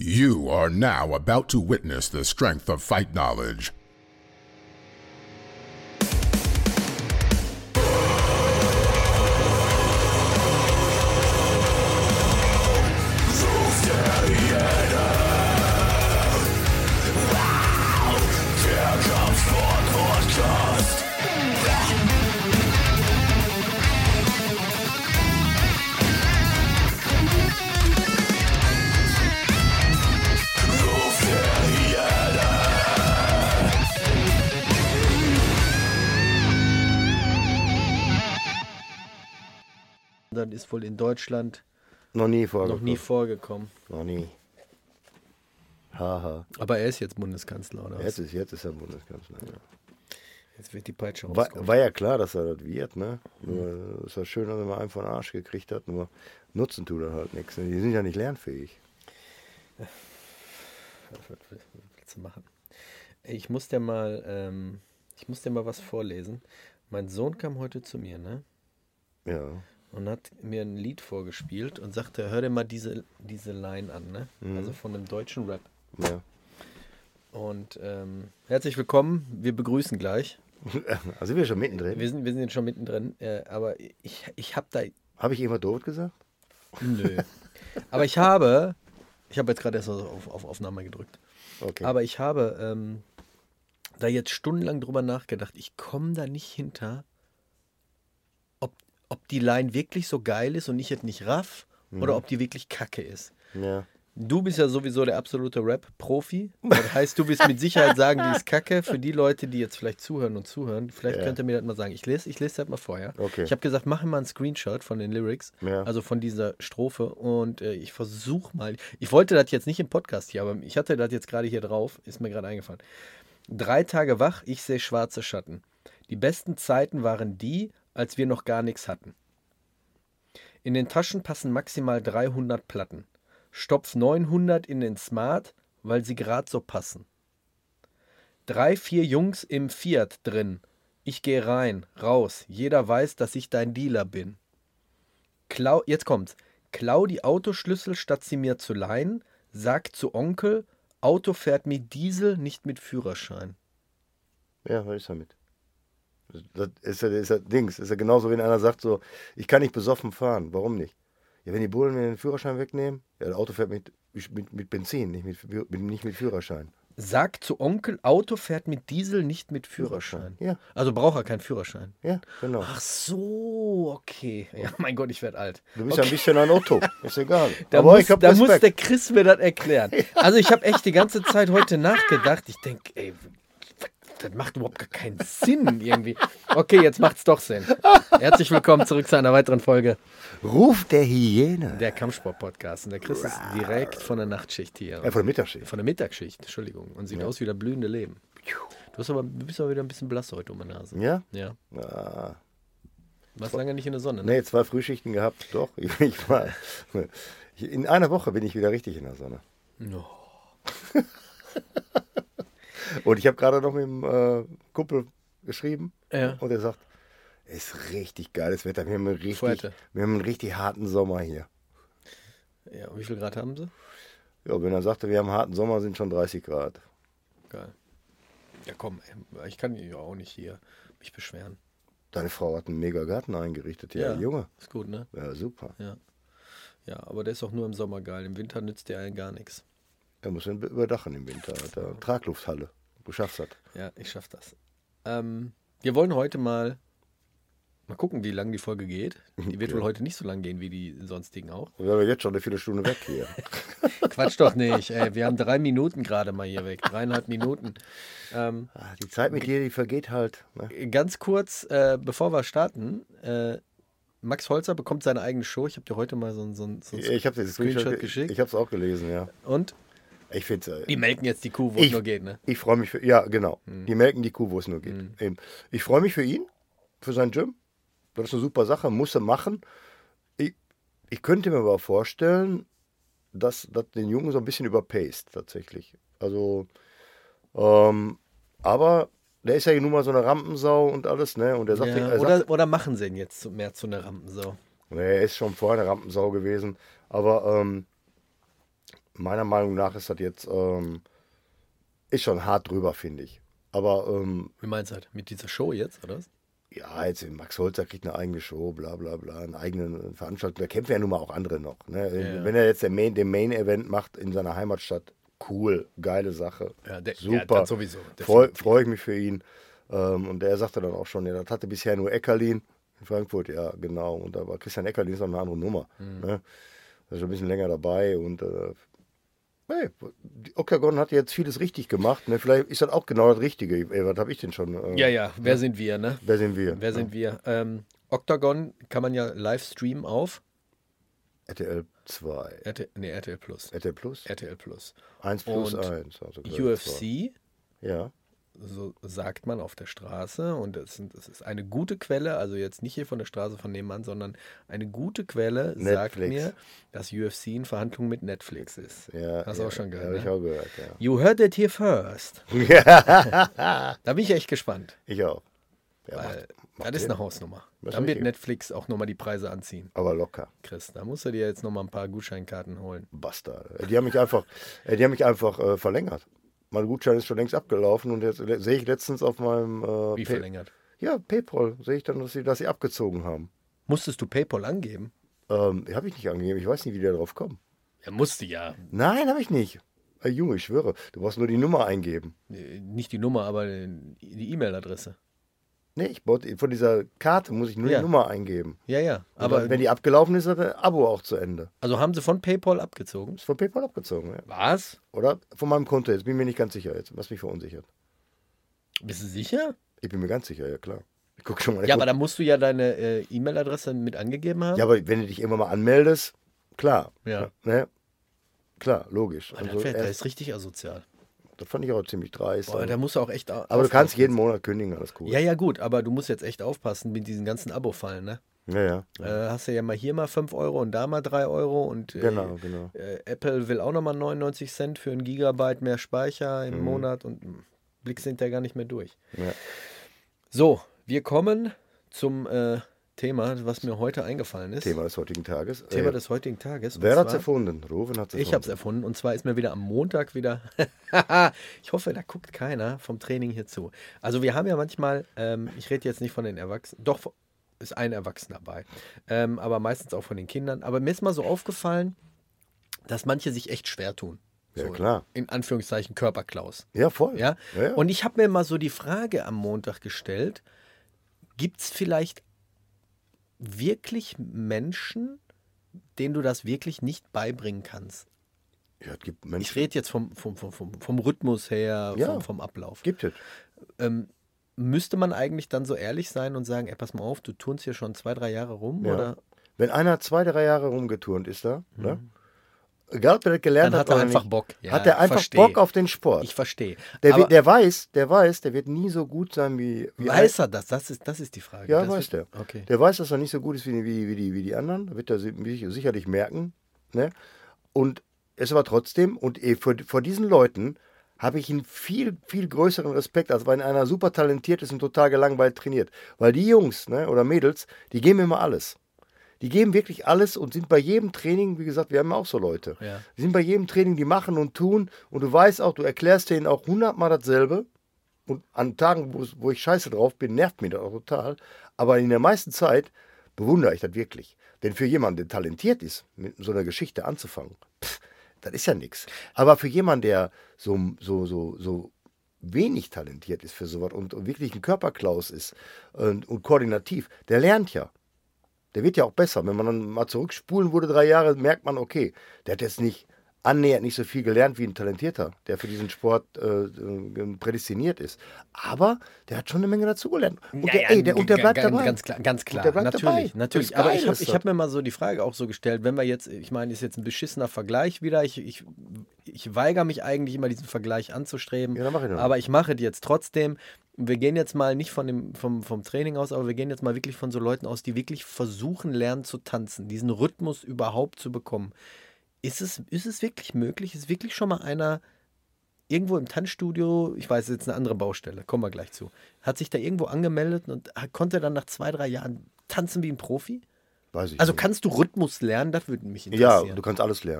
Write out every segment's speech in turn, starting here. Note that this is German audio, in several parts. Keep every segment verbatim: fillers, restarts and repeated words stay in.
You are now about to witness the strength of fight knowledge. Dann ist wohl in Deutschland noch nie vorgekommen. Noch nie vorgekommen. Noch nie. Haha. Aber er ist jetzt Bundeskanzler, oder was? Jetzt ist, jetzt ist er Bundeskanzler, ja. Jetzt wird die Peitsche war, rauskommen. war ja klar, dass er das wird, ne? Nur, es war schön, dass er mal einen von den Arsch gekriegt hat, nur nutzen tut er halt nichts. Die sind ja nicht lernfähig. Was willst du machen? Ich muss dir mal, ähm, ich muss dir mal was vorlesen. Mein Sohn kam heute zu mir, ne? Ja. Und hat mir ein Lied vorgespielt und sagte, hör dir mal diese, diese Line an, ne? Mhm. Also von einem deutschen Rap. Ja. Und ähm, herzlich willkommen, wir begrüßen gleich. Also sind wir schon mittendrin? Wir sind, wir sind jetzt schon mittendrin, äh, aber ich, ich habe da... Habe ich immer tot gesagt? Nö. Aber ich habe, ich habe jetzt gerade erst auf, auf Aufnahme gedrückt, Okay. aber ich habe ähm, da jetzt stundenlang drüber nachgedacht, ich komme da nicht hinter, ob, ob die Line wirklich so geil ist und ich jetzt nicht raff Mhm. oder ob die wirklich kacke ist. Ja. Du bist ja sowieso der absolute Rap-Profi. Das heißt, du wirst mit Sicherheit sagen, die ist kacke. Für die Leute, die jetzt vielleicht zuhören und zuhören, vielleicht Ja. könnt ihr mir das mal sagen. Ich lese, ich lese das mal vorher. Okay. Ich habe gesagt, mach mal einen Screenshot von den Lyrics, Ja. also von dieser Strophe. Und äh, ich versuche mal, ich wollte das jetzt nicht im Podcast hier, aber ich hatte das jetzt gerade hier drauf, ist mir gerade eingefallen. Drei Tage wach, ich sehe schwarze Schatten. Die besten Zeiten waren die, als wir noch gar nichts hatten. In den Taschen passen maximal dreihundert Platten. Stopf neunhundert in den Smart, weil sie gerade so passen. Drei, vier Jungs im Fiat drin. Ich gehe rein, raus. Jeder weiß, dass ich dein Dealer bin. Klau, jetzt kommt's. Klau die Autoschlüssel, statt sie mir zu leihen. Sag zu Onkel, Auto fährt mit Diesel, nicht mit Führerschein. Ja, was ist damit? Das ist ja, das ist ja Dings. Das ist ja genauso, wenn einer sagt so, ich kann nicht besoffen fahren. Warum nicht? Ja, wenn die Bullen mir den Führerschein wegnehmen, ja, das Auto fährt mit, mit, mit Benzin, nicht mit, mit, nicht mit Führerschein. Sag zu Onkel, Auto fährt mit Diesel, nicht mit Führerschein. Ja, Also braucht er keinen Führerschein. ja, genau. Ach so, okay. Ja, mein Gott, ich werde alt. Du bist ja ein bisschen ein Otto, ist egal. Da, Aber muss, ich hab da muss Respekt. der Chris mir das erklären. Also ich habe echt die ganze Zeit heute nachgedacht. Ich denke, ey, das macht überhaupt gar keinen Sinn irgendwie. Okay, jetzt macht's doch Sinn. Herzlich willkommen zurück zu einer weiteren Folge Ruf der Hyäne. der Kampfsport-Podcast. Und der Chris ist direkt von der Nachtschicht hier. Ja, von der Mittagsschicht. Von der Mittagsschicht, Entschuldigung. Und sieht aus wie das blühende Leben. Du, hast aber, du bist aber wieder ein bisschen blass heute um die Nase. Ja? Ja. Ah. Du warst lange nicht in der Sonne, ne? Nee, zwei Frühschichten gehabt, doch. Ich, ich war, in einer Woche bin ich wieder richtig in der Sonne. No. Und ich habe gerade noch mit dem äh, Kumpel geschrieben. Ja. Und er sagt, es ist richtig geiles Wetter. Wir haben einen richtig, Fuerte. wir haben einen richtig harten Sommer hier. Ja, und wie viel Grad haben sie? Ja, wenn er sagte, wir haben einen harten Sommer, sind schon dreißig Grad. Geil. Ja komm, ey, ich kann ja auch nicht hier mich beschweren. Deine Frau hat einen mega Garten eingerichtet hier, Ja. Junge. Ist gut, ne? Ja, super. Ja. Ja, aber der ist auch nur im Sommer geil. Im Winter nützt der allen gar nichts. Er muss ihn überdachen im Winter. Hat er Traglufthalle. Du schaffst das. Ja, ich schaff das. Ähm, wir wollen heute mal mal gucken, wie lang die Folge geht. Die wird wohl heute nicht so lang gehen wie die sonstigen auch. Wir haben jetzt schon eine Viertelstunde weg hier. Quatsch doch nicht, ey. Wir haben drei Minuten gerade mal hier weg. Dreieinhalb Minuten. Ähm, Ah, die Zeit mit dir, die vergeht halt. Ne? ganz kurz, äh, bevor wir starten, äh, Max Holzer bekommt seine eigene Show. Ich habe dir heute mal so ein, so ein, so ein Ich habe das Screenshot Screenshot geschickt. Ich habe es auch gelesen, ja. Und Ich finde die melken jetzt die Kuh, wo Ich- es nur geht, ne? Ich freue mich für, ja, genau. Die melken die Kuh, wo es nur geht. Eben. Ich freue mich für ihn, für sein Gym. Das ist eine super Sache, muss er machen. Ich, ich könnte mir aber vorstellen, dass das den Jungen so ein bisschen überpaced, tatsächlich. Also, ähm, aber der ist ja nun mal so eine Rampensau und alles, ne? Und er sagt, Ja, er oder, sagt, oder machen sie ihn jetzt zu, mehr zu einer Rampensau? ne, er ist schon vorher eine Rampensau gewesen, aber ähm, meiner Meinung nach ist das jetzt, ähm, ist schon hart drüber, finde ich. Aber, ähm, Wie meinst du das? Mit dieser Show jetzt, oder was? ja, jetzt Max Holzer kriegt eine eigene Show, bla bla bla, eine eigene Veranstaltung. Da kämpfen ja nun mal auch andere noch. Ne? Ja. Wenn er jetzt den Main, den Main-Event macht in seiner Heimatstadt, cool, geile Sache. Ja, der, Super. Ja, das sowieso. Freue freu ich mich für ihn. Ähm, und er sagte dann auch schon, ja, das hatte bisher nur Eckerlin in Frankfurt, ja, genau. Und da war Christian Eckerlin ist noch eine andere Nummer. Mhm. Ne? Er ist schon ein bisschen länger dabei und äh, hey, die Octagon hat jetzt vieles richtig gemacht. Ne? Vielleicht ist das auch genau das Richtige. Ey, was habe ich denn schon? Äh, Ja, ja, wer sind wir, ne? Wer sind wir? Wer sind wir? Ähm, Octagon kann man ja live streamen auf R T L zwei. R T, nee, R T L Plus. R T L Plus? R T L Plus. eins plus Und eins. Also gleich U F zwei. C, Ja. so sagt man auf der Straße, und es ist eine gute Quelle, also jetzt nicht hier von der Straße von nebenan, sondern eine gute Quelle sagt Netflix. mir, dass U F C in Verhandlungen mit Netflix ist. Ja, Hast du ja, auch schon gehört, Habe ich ne? auch gehört, ja. You heard it here first. Ja. Da bin ich echt gespannt, Ich auch. Ja, weil macht, macht das ist Sinn. eine Hausnummer. Das ist Dann wird richtig. Netflix auch nochmal die Preise anziehen. Aber locker. Chris, da musst du dir jetzt nochmal ein paar Gutscheinkarten holen. Bastard. Die haben mich einfach, äh, die haben mich einfach äh, verlängert. Mein Gutschein ist schon längst abgelaufen und jetzt le- sehe ich letztens auf meinem äh, Wie Pay- verlängert? Ja, PayPal sehe ich dann, dass sie, dass sie abgezogen haben. Musstest du PayPal angeben? Ähm, habe ich nicht angegeben. Ich weiß nicht, wie die da drauf kommen. Ja, musste ja. Nein, habe ich nicht. Äh, Junge, ich schwöre. Du brauchst nur die Nummer eingeben. Äh, Nicht die Nummer, aber die E-Mail-Adresse. Nee, ich baute, von dieser Karte muss ich nur Ja. die Nummer eingeben. Ja, ja. Aber Aber wenn die abgelaufen ist, ist das Abo auch zu Ende. also haben sie von PayPal abgezogen? Ist von PayPal abgezogen, ja. Was? Oder von meinem Konto jetzt. Bin mir nicht ganz sicher jetzt. Was mich verunsichert. Bist du sicher? Ich bin mir ganz sicher, ja klar. Ich gucke schon mal. ich Ja, guck- aber da musst du ja deine äh, E-Mail-Adresse mit angegeben haben. ja, aber wenn du dich irgendwann mal anmeldest, klar. Ja. Ne? Klar, logisch. Boah, Also das, wär, das erst, ist richtig asozial. das fand ich auch ziemlich dreist. Boah, aber da musst du auch echt au- aber du kannst aufpassen. jeden Monat kündigen, alles cool. Ja, ja, gut, aber du musst jetzt echt aufpassen mit diesen ganzen Abo-Fallen, ne? ja. ja. Äh, hast du ja mal hier mal fünf Euro und da mal drei Euro und äh, Genau, genau. äh, Apple will auch nochmal neunundneunzig Cent für ein Gigabyte mehr Speicher im Mhm. Monat und mh, blickst hinterher gar nicht mehr durch. Ja. So, wir kommen zum äh, Thema, was mir heute eingefallen ist. Thema des heutigen Tages. Thema Äh, des heutigen Tages. und wer hat es zwar- erfunden? Ruven hat es erfunden. Ich habe es erfunden, und zwar ist mir wieder am Montag wieder. Ich hoffe, da guckt keiner vom Training hier zu. Also wir haben ja manchmal, ähm, ich rede jetzt nicht von den Erwachsenen, doch ist ein Erwachsener dabei, ähm, aber meistens auch von den Kindern. Aber mir ist mal so aufgefallen, dass manche sich echt schwer tun. Ja, So, klar. In Anführungszeichen Körperklaus. Ja, voll. Ja? Ja, ja. Und ich habe mir mal so die Frage am Montag gestellt, gibt es vielleicht wirklich Menschen, denen du das wirklich nicht beibringen kannst? ja, es gibt Ich Menschen. rede jetzt vom, vom, vom, vom, vom Rhythmus her, Ja. vom, vom Ablauf. Gibt es. Ähm, müsste man eigentlich dann so ehrlich sein und sagen, ey, pass mal auf, du turnst hier schon zwei, drei Jahre rum? Ja. Oder? Wenn einer zwei, drei Jahre rumgeturnt ist da, ne? Egal, ob er das gelernt Dann hat hat er oder einfach nicht, Bock. Ja, hat er einfach versteh. Bock auf den Sport. Ich verstehe. Der, Aber wird- der weiß, der weiß, der wird nie so gut sein wie, wie weiß er das? Das ist, das ist die Frage. Ja, das weiß wird- der. Okay. Der weiß, dass er nicht so gut ist wie, wie, wie, die, wie die anderen. Das wird er si- sicherlich merken. Ne? Und es aber trotzdem, und eh, vor, vor diesen Leuten habe ich einen viel, viel größeren Respekt, als wenn einer super talentiert ist und total gelangweilt trainiert. Weil die Jungs, ne, oder Mädels, die geben immer alles. Die geben wirklich alles und sind bei jedem Training, wie gesagt, wir haben auch so Leute. Ja. Die sind bei jedem Training, die machen und tun. Und du weißt auch, du erklärst denen auch hundertmal dasselbe. Und an Tagen, wo, wo ich scheiße drauf bin, nervt mich das auch total. Aber in der meisten Zeit bewundere ich das wirklich. Denn für jemanden, der talentiert ist, mit so einer Geschichte anzufangen, pff, das ist ja nichts. Aber für jemanden, der so, so, so, so wenig talentiert ist für sowas und, und wirklich ein Körperklaus ist und, und koordinativ, der lernt ja. Der wird ja auch besser. Wenn man dann mal zurückspulen wurde, drei Jahre, merkt man, okay, der hat jetzt nicht annähernd nicht so viel gelernt wie ein Talentierter, der für diesen Sport äh, äh, prädestiniert ist. Aber der hat schon eine Menge dazugelernt. Und, der, ey, der, und der bleibt ganz, dabei. Ganz klar, ganz klar. der bleibt natürlich, dabei. natürlich. Das Aber Geile ich habe ist ich das. hab mir mal so die Frage auch so gestellt, wenn wir jetzt, ich meine, ist jetzt ein beschissener Vergleich wieder. Ich, ich, ich weigere mich eigentlich immer, diesen Vergleich anzustreben. Ja, dann mach ich doch. Aber ich mache es jetzt trotzdem. Wir gehen jetzt mal nicht von dem, vom, vom Training aus, aber wir gehen jetzt mal wirklich von so Leuten aus, die wirklich versuchen, lernen zu tanzen, diesen Rhythmus überhaupt zu bekommen. Ist es, ist es wirklich möglich? Ist wirklich schon mal einer irgendwo im Tanzstudio, ich weiß, jetzt eine andere Baustelle, kommen wir gleich zu, hat sich da irgendwo angemeldet und konnte dann nach zwei, drei Jahren tanzen wie ein Profi? Weiß ich Also nicht. kannst du Rhythmus lernen? Das würde mich Ja, interessieren. du kannst alles lernen.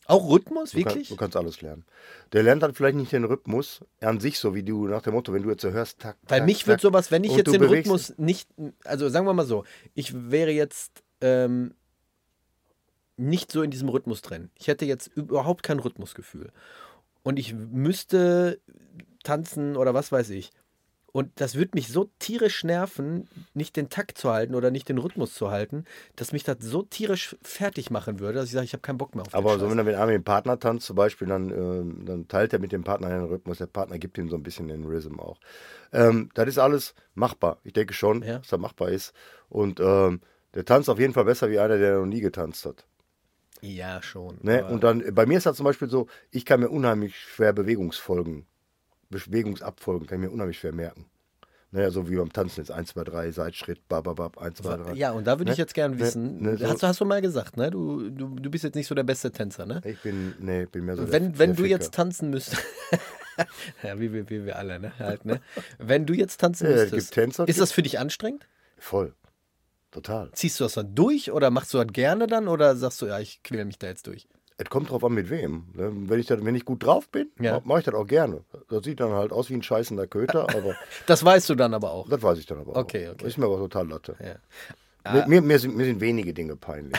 Auch Rhythmus, Du, kann, wirklich? du kannst alles lernen. Der lernt dann vielleicht nicht den Rhythmus an sich, so wie du nach dem Motto, wenn du jetzt so hörst, tak, Weil tak, mich wird tak, sowas, wenn ich und jetzt du den bewegst Rhythmus nicht, also sagen wir mal so, ich wäre jetzt ähm, nicht so in diesem Rhythmus drin. Ich hätte jetzt überhaupt kein Rhythmusgefühl. Und ich müsste tanzen oder was weiß ich. Und das würde mich so tierisch nerven, nicht den Takt zu halten oder nicht den Rhythmus zu halten, dass mich das so tierisch fertig machen würde, dass ich sage, ich habe keinen Bock mehr auf den Aber so, Scheiß. wenn er mit einem Partner tanzt zum Beispiel, dann, ähm, dann teilt er mit dem Partner den Rhythmus. Der Partner gibt ihm so ein bisschen den Rhythm auch. Ähm, das ist alles machbar. Ich denke schon, Ja. dass das machbar ist. Und ähm, der tanzt auf jeden Fall besser wie einer, der noch nie getanzt hat. Ja, schon. Ne? aber- Und dann, bei mir ist das zum Beispiel so, ich kann mir unheimlich schwer Bewegungsfolgen, Bewegungsabfolgen, kann ich mir unheimlich schwer merken. Ne? So wie beim Tanzen jetzt eins, zwei, drei, Seitschritt, bababab, eins, zwei, drei. Ja, und da würde ich Ne? jetzt gerne Ne? wissen, Ne, so- hast, du, hast du mal gesagt, ne? Du, du, du bist jetzt nicht so der beste Tänzer, ne? Ich bin, nee, bin mehr so der- Wenn, wenn der du Ficker. jetzt tanzen müsstest, ja, wie, wir- wie wir alle, ne? Halt, ne? Wenn du jetzt tanzen Ja, es müsstest, gibt Tänzer, ist das für dich anstrengend? Voll. Total. Ziehst du das dann durch oder machst du das gerne dann oder sagst du, ja, ich quäle mich da jetzt durch? Es kommt drauf an, mit wem. Ne? Wenn ich, das, wenn ich gut drauf bin, Ja. mache ich das auch gerne. Das sieht dann halt aus wie ein scheißender Köter, aber Das weißt du dann aber auch. das weiß ich dann aber Okay, auch. okay. Ist mir aber total Latte. Ja. Mir, mir, mir, sind, mir sind wenige Dinge peinlich.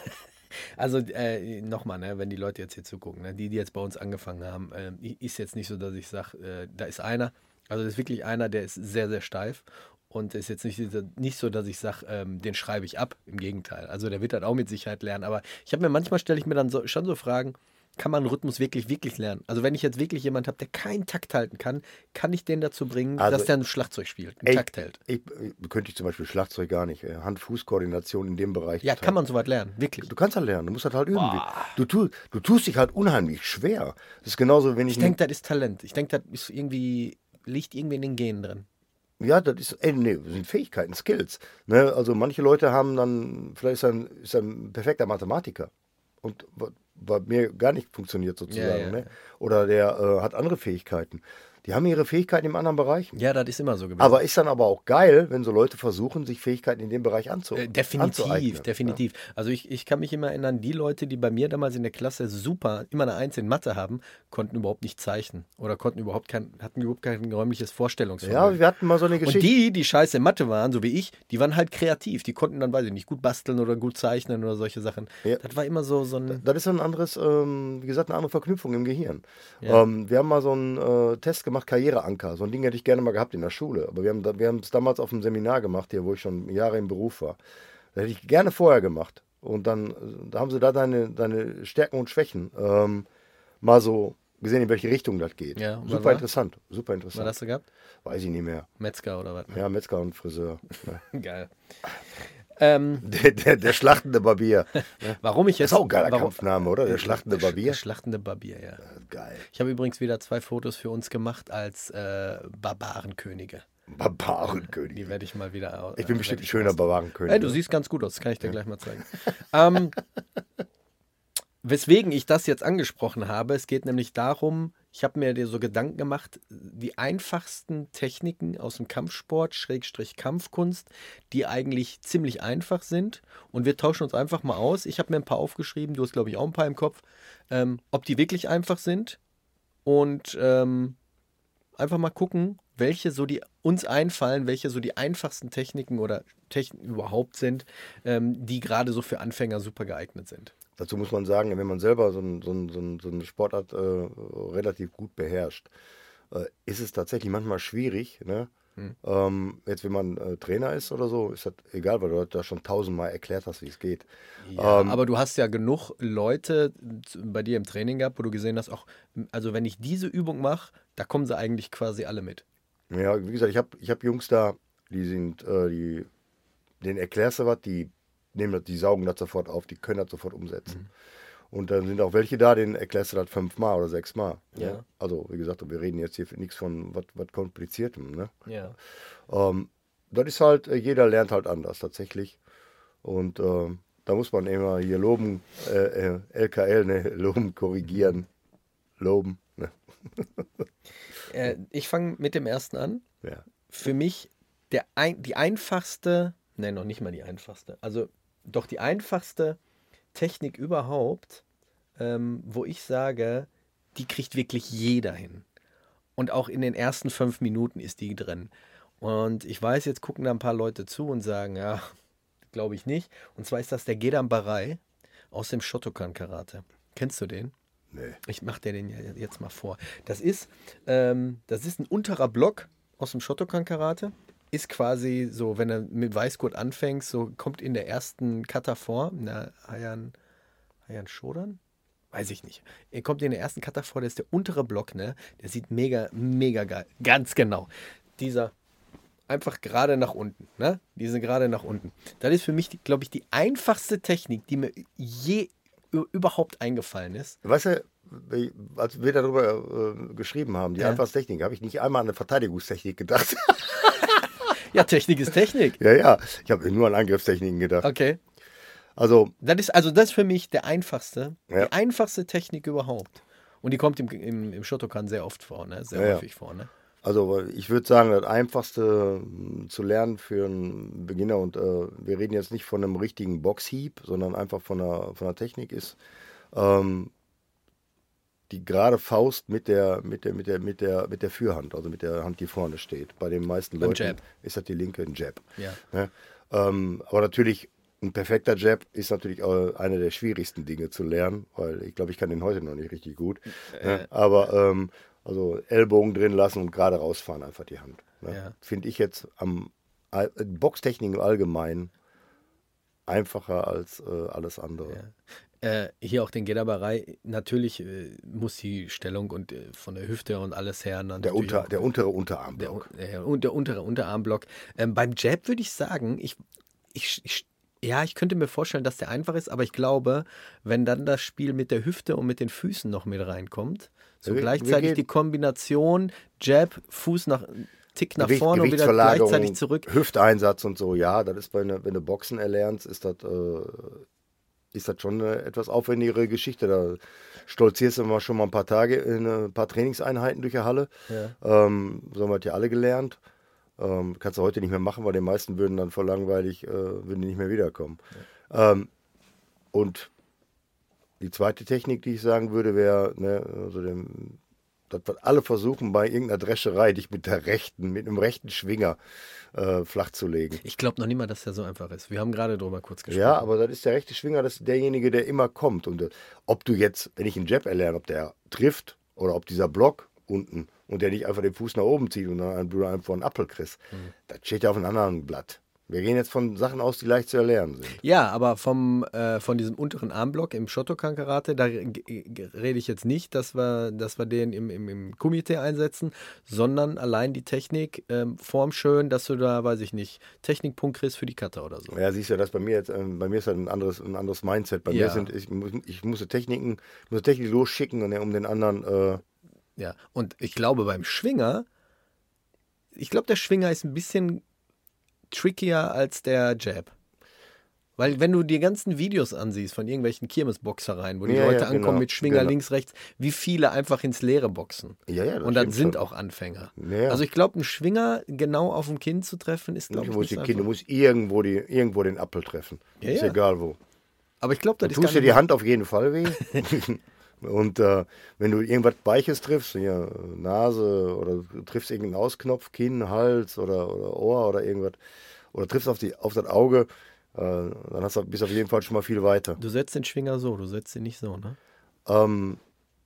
Also. Also äh, nochmal, ne, wenn die Leute jetzt hier zugucken, ne, die, die jetzt bei uns angefangen haben, äh, ist jetzt nicht so, dass ich sage, äh, da ist einer, also das ist wirklich einer, der ist sehr, sehr steif und ist jetzt nicht, nicht so, dass ich sage, ähm, den schreibe ich ab, im Gegenteil. Also der wird halt auch mit Sicherheit lernen, aber ich habe mir manchmal, stelle ich mir dann so, schon so Fragen, kann man Rhythmus wirklich, wirklich lernen? Also wenn ich jetzt wirklich jemanden habe, der keinen Takt halten kann, kann ich den dazu bringen, Also, dass der ein Schlagzeug spielt, einen Ey, Takt hält? Ich, ich, könnte ich zum Beispiel Schlagzeug gar nicht. äh, Hand-Fuß-Koordination in dem Bereich. Ja, total. kann man soweit lernen, wirklich. Du kannst halt lernen, du musst halt halt irgendwie. Du, tu, du tust dich halt unheimlich schwer. Das ist genauso, wenn ich. Ich denke, das ist Talent. Ich denke, das ist irgendwie, liegt irgendwie in den Genen drin. Ja, das ist, ey, nee, das sind Fähigkeiten, Skills. Ne? Also manche Leute haben dann, vielleicht ist er ein, ist er ein perfekter Mathematiker. Und bei mir gar nicht funktioniert sozusagen. Ja, ja. Ne? Oder der äh, hat andere Fähigkeiten. Die haben ihre Fähigkeiten im anderen Bereich. Ja, das ist immer so gewesen. Aber ist dann aber auch geil, wenn so Leute versuchen, sich Fähigkeiten in dem Bereich anzu Äh, definitiv, anzueignen. definitiv. Also ich, ich kann mich immer erinnern, die Leute, die bei mir damals in der Klasse super, immer eine Eins in Mathe haben, konnten überhaupt nicht zeichnen. Oder konnten überhaupt kein, hatten überhaupt kein räumliches Ja, Vorstellungsvermögen. ja, wir hatten mal so eine Und Geschichte. die, die scheiße in Mathe waren, so wie ich, die waren halt kreativ. Die konnten dann, weiß ich nicht, gut basteln oder gut zeichnen oder solche Sachen. Ja. Das war immer so, so ein... Das ist so ein anderes, ähm, wie gesagt, eine andere Verknüpfung im Gehirn. Ja. Ähm, wir haben mal so einen äh, Test gemacht, Karriereanker. So ein Ding hätte ich gerne mal gehabt in der Schule. Aber wir haben da, wir haben es damals auf einem Seminar gemacht, hier, wo ich schon Jahre im Beruf war. Das hätte ich gerne vorher gemacht. Und dann äh, da haben sie da deine, deine Stärken und Schwächen ähm, mal so gesehen, in welche Richtung das geht. Ja, und was super war? interessant, super Was interessant. hast du gehabt? Weiß ich nicht mehr. Metzger oder was? Ja, Metzger und Friseur. Geil. Ähm, Der, der, der schlachtende Barbier. warum ich Das jetzt... ist auch ein geiler warum, Kampfname, oder? Der schlachtende Der Barbier. schlachtende Barbier, ja. Geil. Ich habe übrigens wieder zwei Fotos für uns gemacht als äh, Barbarenkönige. Barbarenkönig. Die werde ich mal wieder aus. Ich bin äh, bestimmt werd ein ich schöner aus- Barbarenkönig. Ey, du siehst ganz gut aus, das kann ich dir gleich mal zeigen. ähm, weswegen ich das jetzt angesprochen habe, es geht nämlich darum, ich habe mir dir so Gedanken gemacht, die einfachsten Techniken aus dem Kampfsport, Schrägstrich Kampfkunst, die eigentlich ziemlich einfach sind. Und wir tauschen uns einfach mal aus. Ich habe mir ein paar aufgeschrieben, du hast, glaube ich, auch ein paar im Kopf, ähm, ob die wirklich einfach sind. Und ähm, einfach mal gucken, welche so die uns einfallen, welche so die einfachsten Techniken oder Techniken überhaupt sind, ähm, die gerade so für Anfänger super geeignet sind. Dazu muss man sagen, wenn man selber so, ein, so, ein, so, ein, so eine Sportart äh, relativ gut beherrscht, äh, ist es tatsächlich manchmal schwierig. Ne? Hm. Ähm, jetzt, wenn man äh, Trainer ist oder so, ist das egal, weil du da schon tausendmal erklärt hast, wie es geht. Ja, Ähm, aber du hast ja genug Leute z- bei dir im Training gehabt, wo du gesehen hast, auch, also wenn ich diese Übung mache, da kommen sie eigentlich quasi alle mit. Ja, wie gesagt, ich habe ich hab Jungs da, die sind, äh, die, denen erklärst du was, die nehmen das, die saugen das sofort auf, die können das sofort umsetzen. Und dann sind auch welche da, denen erklärst du das fünfmal oder sechsmal. Ja. Ne? Also, wie gesagt, wir reden jetzt hier nichts von was was Kompliziertem. Ne? Ja. Ähm, das ist halt, äh, jeder lernt halt anders tatsächlich. Und ähm, da muss man immer hier loben, äh, äh, L K L, ne, loben, korrigieren, loben. Ne? Äh, ich fange mit dem ersten an. Ja. Für mich der ein, die einfachste, nein, noch nicht mal die einfachste, also doch die einfachste Technik überhaupt, ähm, wo ich sage, die kriegt wirklich jeder hin. Und auch in den ersten fünf Minuten ist die drin. Und ich weiß, jetzt gucken da ein paar Leute zu und sagen, ja, glaube ich nicht. Und zwar ist das der Gedam Barai aus dem Shotokan Karate. Kennst du den? Nee. Ich mache dir den jetzt mal vor. Das ist, ähm, das ist ein unterer Block aus dem Shotokan Karate. Ist quasi so, wenn du mit Weißgurt anfängst, so kommt in der ersten Kata vor, in der Hayan, Hayan Shodan? Weiß ich nicht. Er kommt in der ersten Kata vor, der ist der untere Block, ne? Der sieht mega, mega geil. Ganz genau. Dieser einfach gerade nach unten, ne? Diese gerade nach unten. Das ist für mich, glaube ich, die einfachste Technik, die mir je überhaupt eingefallen ist. Weißt du, als wir darüber äh, geschrieben haben, die Ja. einfachste Technik, habe ich nicht einmal an eine Verteidigungstechnik gedacht. Ja, Technik ist Technik. ja, ja. Ich habe nur an Angriffstechniken gedacht. Okay. Also, Das ist, also das ist für mich der einfachste, Ja. die einfachste Technik überhaupt. Und die kommt im, im, im Shotokan sehr oft vor, ne? Sehr Ja, ja. häufig vor, ne? also ich würde sagen, das Einfachste mh, zu lernen für einen Beginner, und äh, wir reden jetzt nicht von einem richtigen Boxhieb, sondern einfach von einer, von einer Technik, ist ähm, die gerade Faust mit der, mit der, mit der, mit der, mit der Führhand, also mit der Hand, die vorne steht. Bei den meisten Beim Leuten Jab. ist das die linke, ein Jab. Ja. Ne? Ähm, aber natürlich, ein perfekter Jab ist natürlich auch eine der schwierigsten Dinge zu lernen, weil ich glaube, ich kann den heute noch nicht richtig gut. Ne? Aber ähm, also Ellbogen drin lassen und gerade rausfahren einfach die Hand. Ne? Ja. Finde ich jetzt am All- Boxtechnik im Allgemeinen einfacher als äh, alles andere. Äh, hier auch den Gedaberei, natürlich äh, muss die Stellung und äh, von der Hüfte und alles her. Dann Der, natürlich unter, auch- der untere der, Unterarmblock. äh, und der untere Unterarmblock. Ähm, beim Jab würde ich sagen, ich, ich, ich, ja, ich könnte mir vorstellen, dass der einfach ist, aber ich glaube, wenn dann das Spiel mit der Hüfte und mit den Füßen noch mit reinkommt, so Ja, wir- wir gleichzeitig gehen- die Kombination Jab, Fuß nach Tick nach Gewicht- vorne und wieder Gewichtsverlagerung, gleichzeitig zurück. Hüfteinsatz und so, ja, das ist bei ne, wenn du Boxen erlernst, ist das, äh, ist das schon eine etwas aufwendigere Geschichte. Da stolzierst du mal schon mal ein paar Tage in äh, ein paar Trainingseinheiten durch die Halle. Ja. Ähm, so haben wir das ja alle gelernt. Ähm, kannst du heute nicht mehr machen, weil die meisten würden dann voll langweilig, äh, würden die nicht mehr wiederkommen. Ähm, und die zweite Technik, die ich sagen würde, wäre, ne, also dem, das, was alle versuchen, bei irgendeiner Drescherei, dich mit der rechten, mit einem rechten Schwinger äh, flach zu legen. Ich glaube noch nicht mal, dass der so einfach ist. Wir haben gerade drüber kurz gesprochen. Ja, aber das ist der rechte Schwinger, das ist derjenige, der immer kommt. Und äh, ob du jetzt, wenn ich einen Jab erlerne, ob der trifft oder ob dieser Block unten und der nicht einfach den Fuß nach oben zieht und dann einen, du einfach einen Apfel kriegst, das steht ja auf einem anderen Blatt. Wir gehen jetzt von Sachen aus, die leicht zu erlernen sind. Ja, aber vom, äh, von diesem unteren Armblock im Shotokan Karate, da g- g- rede ich jetzt nicht, dass wir, dass wir den im, im, im Kumite einsetzen, sondern allein die Technik, ähm, formschön, dass du da, weiß ich nicht, Technikpunkt kriegst für die Kata oder so. Ja, siehst du, das bei mir jetzt, ähm, bei mir ist halt ein anderes, ein anderes Mindset. Bei Ja. mir sind, ich, muss- ich musste Techniken, muss Technik losschicken, und, um den anderen, äh, Ja, und ich glaube beim Schwinger, ich glaube der Schwinger ist ein bisschen trickier als der Jab. Weil wenn du die ganzen Videos ansiehst von irgendwelchen Kirmesboxereien, wo die Ja, Leute ja, ankommen genau, mit Schwinger genau. links, rechts, wie viele einfach ins Leere boxen. ja, ja, das Und dann stimmt sind schon. auch Anfänger. Ja. Also ich glaube, ein Schwinger genau auf dem Kinn zu treffen, ist, glaube Du ich, musst, nicht die so Kinder, du einfach. musst irgendwo, die, irgendwo den Apfel treffen. Ja, ist ja. egal wo. Aber ich glaube, das Du ist gar tust dir nicht die Hand auf jeden Fall weh. Und äh, wenn du irgendwas Weiches triffst, hier Nase oder du triffst irgendeinen Ausknopf, Kinn, Hals oder, oder Ohr oder irgendwas, oder triffst auf, die, auf das Auge, äh, dann hast du, bist du auf jeden Fall schon mal viel weiter. Du setzt den Schwinger so, du setzt ihn nicht so, ne? Ähm,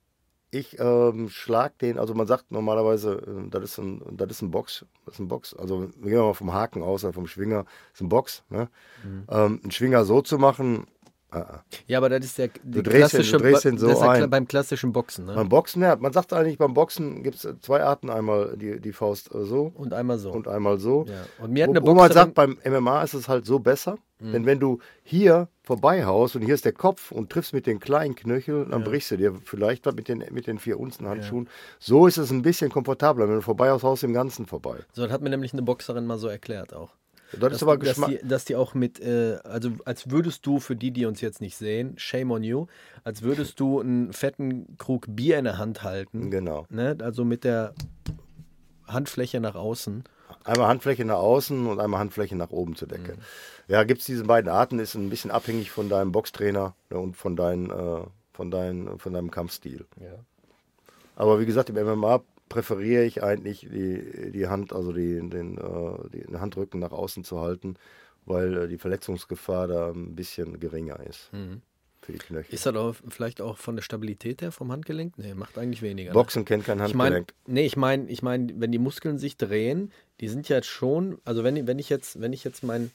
ich ähm, schlag den, also man sagt normalerweise, äh, das ist ein, das ist ein Box, das ist ein Box. Also wir gehen mal vom Haken aus, oder vom Schwinger, das ist ein Box. Ne? Mhm. Ähm, einen Schwinger so zu machen, äh, äh. Ja, aber das ist der die Du drehst den- du drehst den so das ist ja kla- ein. beim klassischen Boxen, ne? Beim Boxen, ja, man sagt eigentlich, beim Boxen gibt es zwei Arten, einmal die, die Faust äh, so Und einmal so. und einmal so. ja. Und mir hat Wo, eine wo man Boxerin, sagt, beim M M A ist es halt so besser, Mhm. denn wenn du hier vorbeihaust und hier ist der Kopf und triffst mit den kleinen Knöcheln, dann brichst du dir vielleicht was mit den, mit den vier Unzen Handschuhen. So ist es ein bisschen komfortabler, wenn du vorbeihaust, haust du im Ganzen vorbei. so das hat mir nämlich eine Boxerin mal so erklärt auch. Das Dass, ist aber die, dass, Geschmack. die, dass die auch mit, äh, also als würdest du, für die, die uns jetzt nicht sehen, shame on you, als würdest du einen fetten Krug Bier in der Hand halten. Genau. Ne? Also mit der Handfläche nach außen. Einmal Handfläche nach außen und einmal Handfläche nach oben zur Decke. Ja, gibt es diese beiden Arten, ist ein bisschen abhängig von deinem Boxtrainer, ne, und von deinen, äh, von, dein, von deinem Kampfstil. Ja. Aber wie gesagt, im M M A präferiere ich eigentlich die, die Hand, also die, den, äh, den Handrücken nach außen zu halten, weil äh, die Verletzungsgefahr da ein bisschen geringer ist. Mhm. Für die Knöchel. Ist das auch vielleicht auch von der Stabilität her vom Handgelenk? Nee, macht eigentlich weniger. Boxen ne? kennt kein Ich mein, Handgelenk. nee, ich meine, ich mein, wenn die Muskeln sich drehen, die sind ja jetzt schon, also wenn, wenn ich jetzt, wenn ich jetzt mein,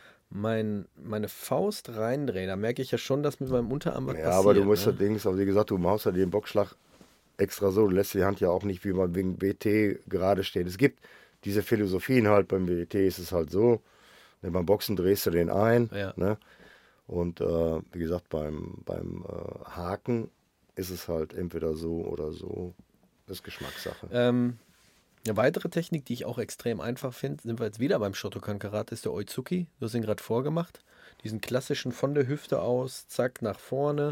mein, meine Faust reindrehe, dann merke ich ja schon, dass mit meinem Unterarm was Ja, passiert. aber du musst ne? das Ding, aber wie gesagt, du machst ja den Boxschlag extra so, du lässt die Hand ja auch nicht wie man wegen B T gerade stehen. Es gibt diese Philosophien halt, beim B T ist es halt so, wenn beim Boxen drehst du den ein, Ja. ne? Und äh, wie gesagt, beim, beim äh, Haken ist es halt entweder so oder so, das ist Geschmackssache. Ähm, eine weitere Technik, die ich auch extrem einfach finde, sind wir jetzt wieder beim Shotokan Karate, ist der Oizuki. Du hast ihn gerade vorgemacht. Diesen klassischen von der Hüfte aus, zack, nach vorne.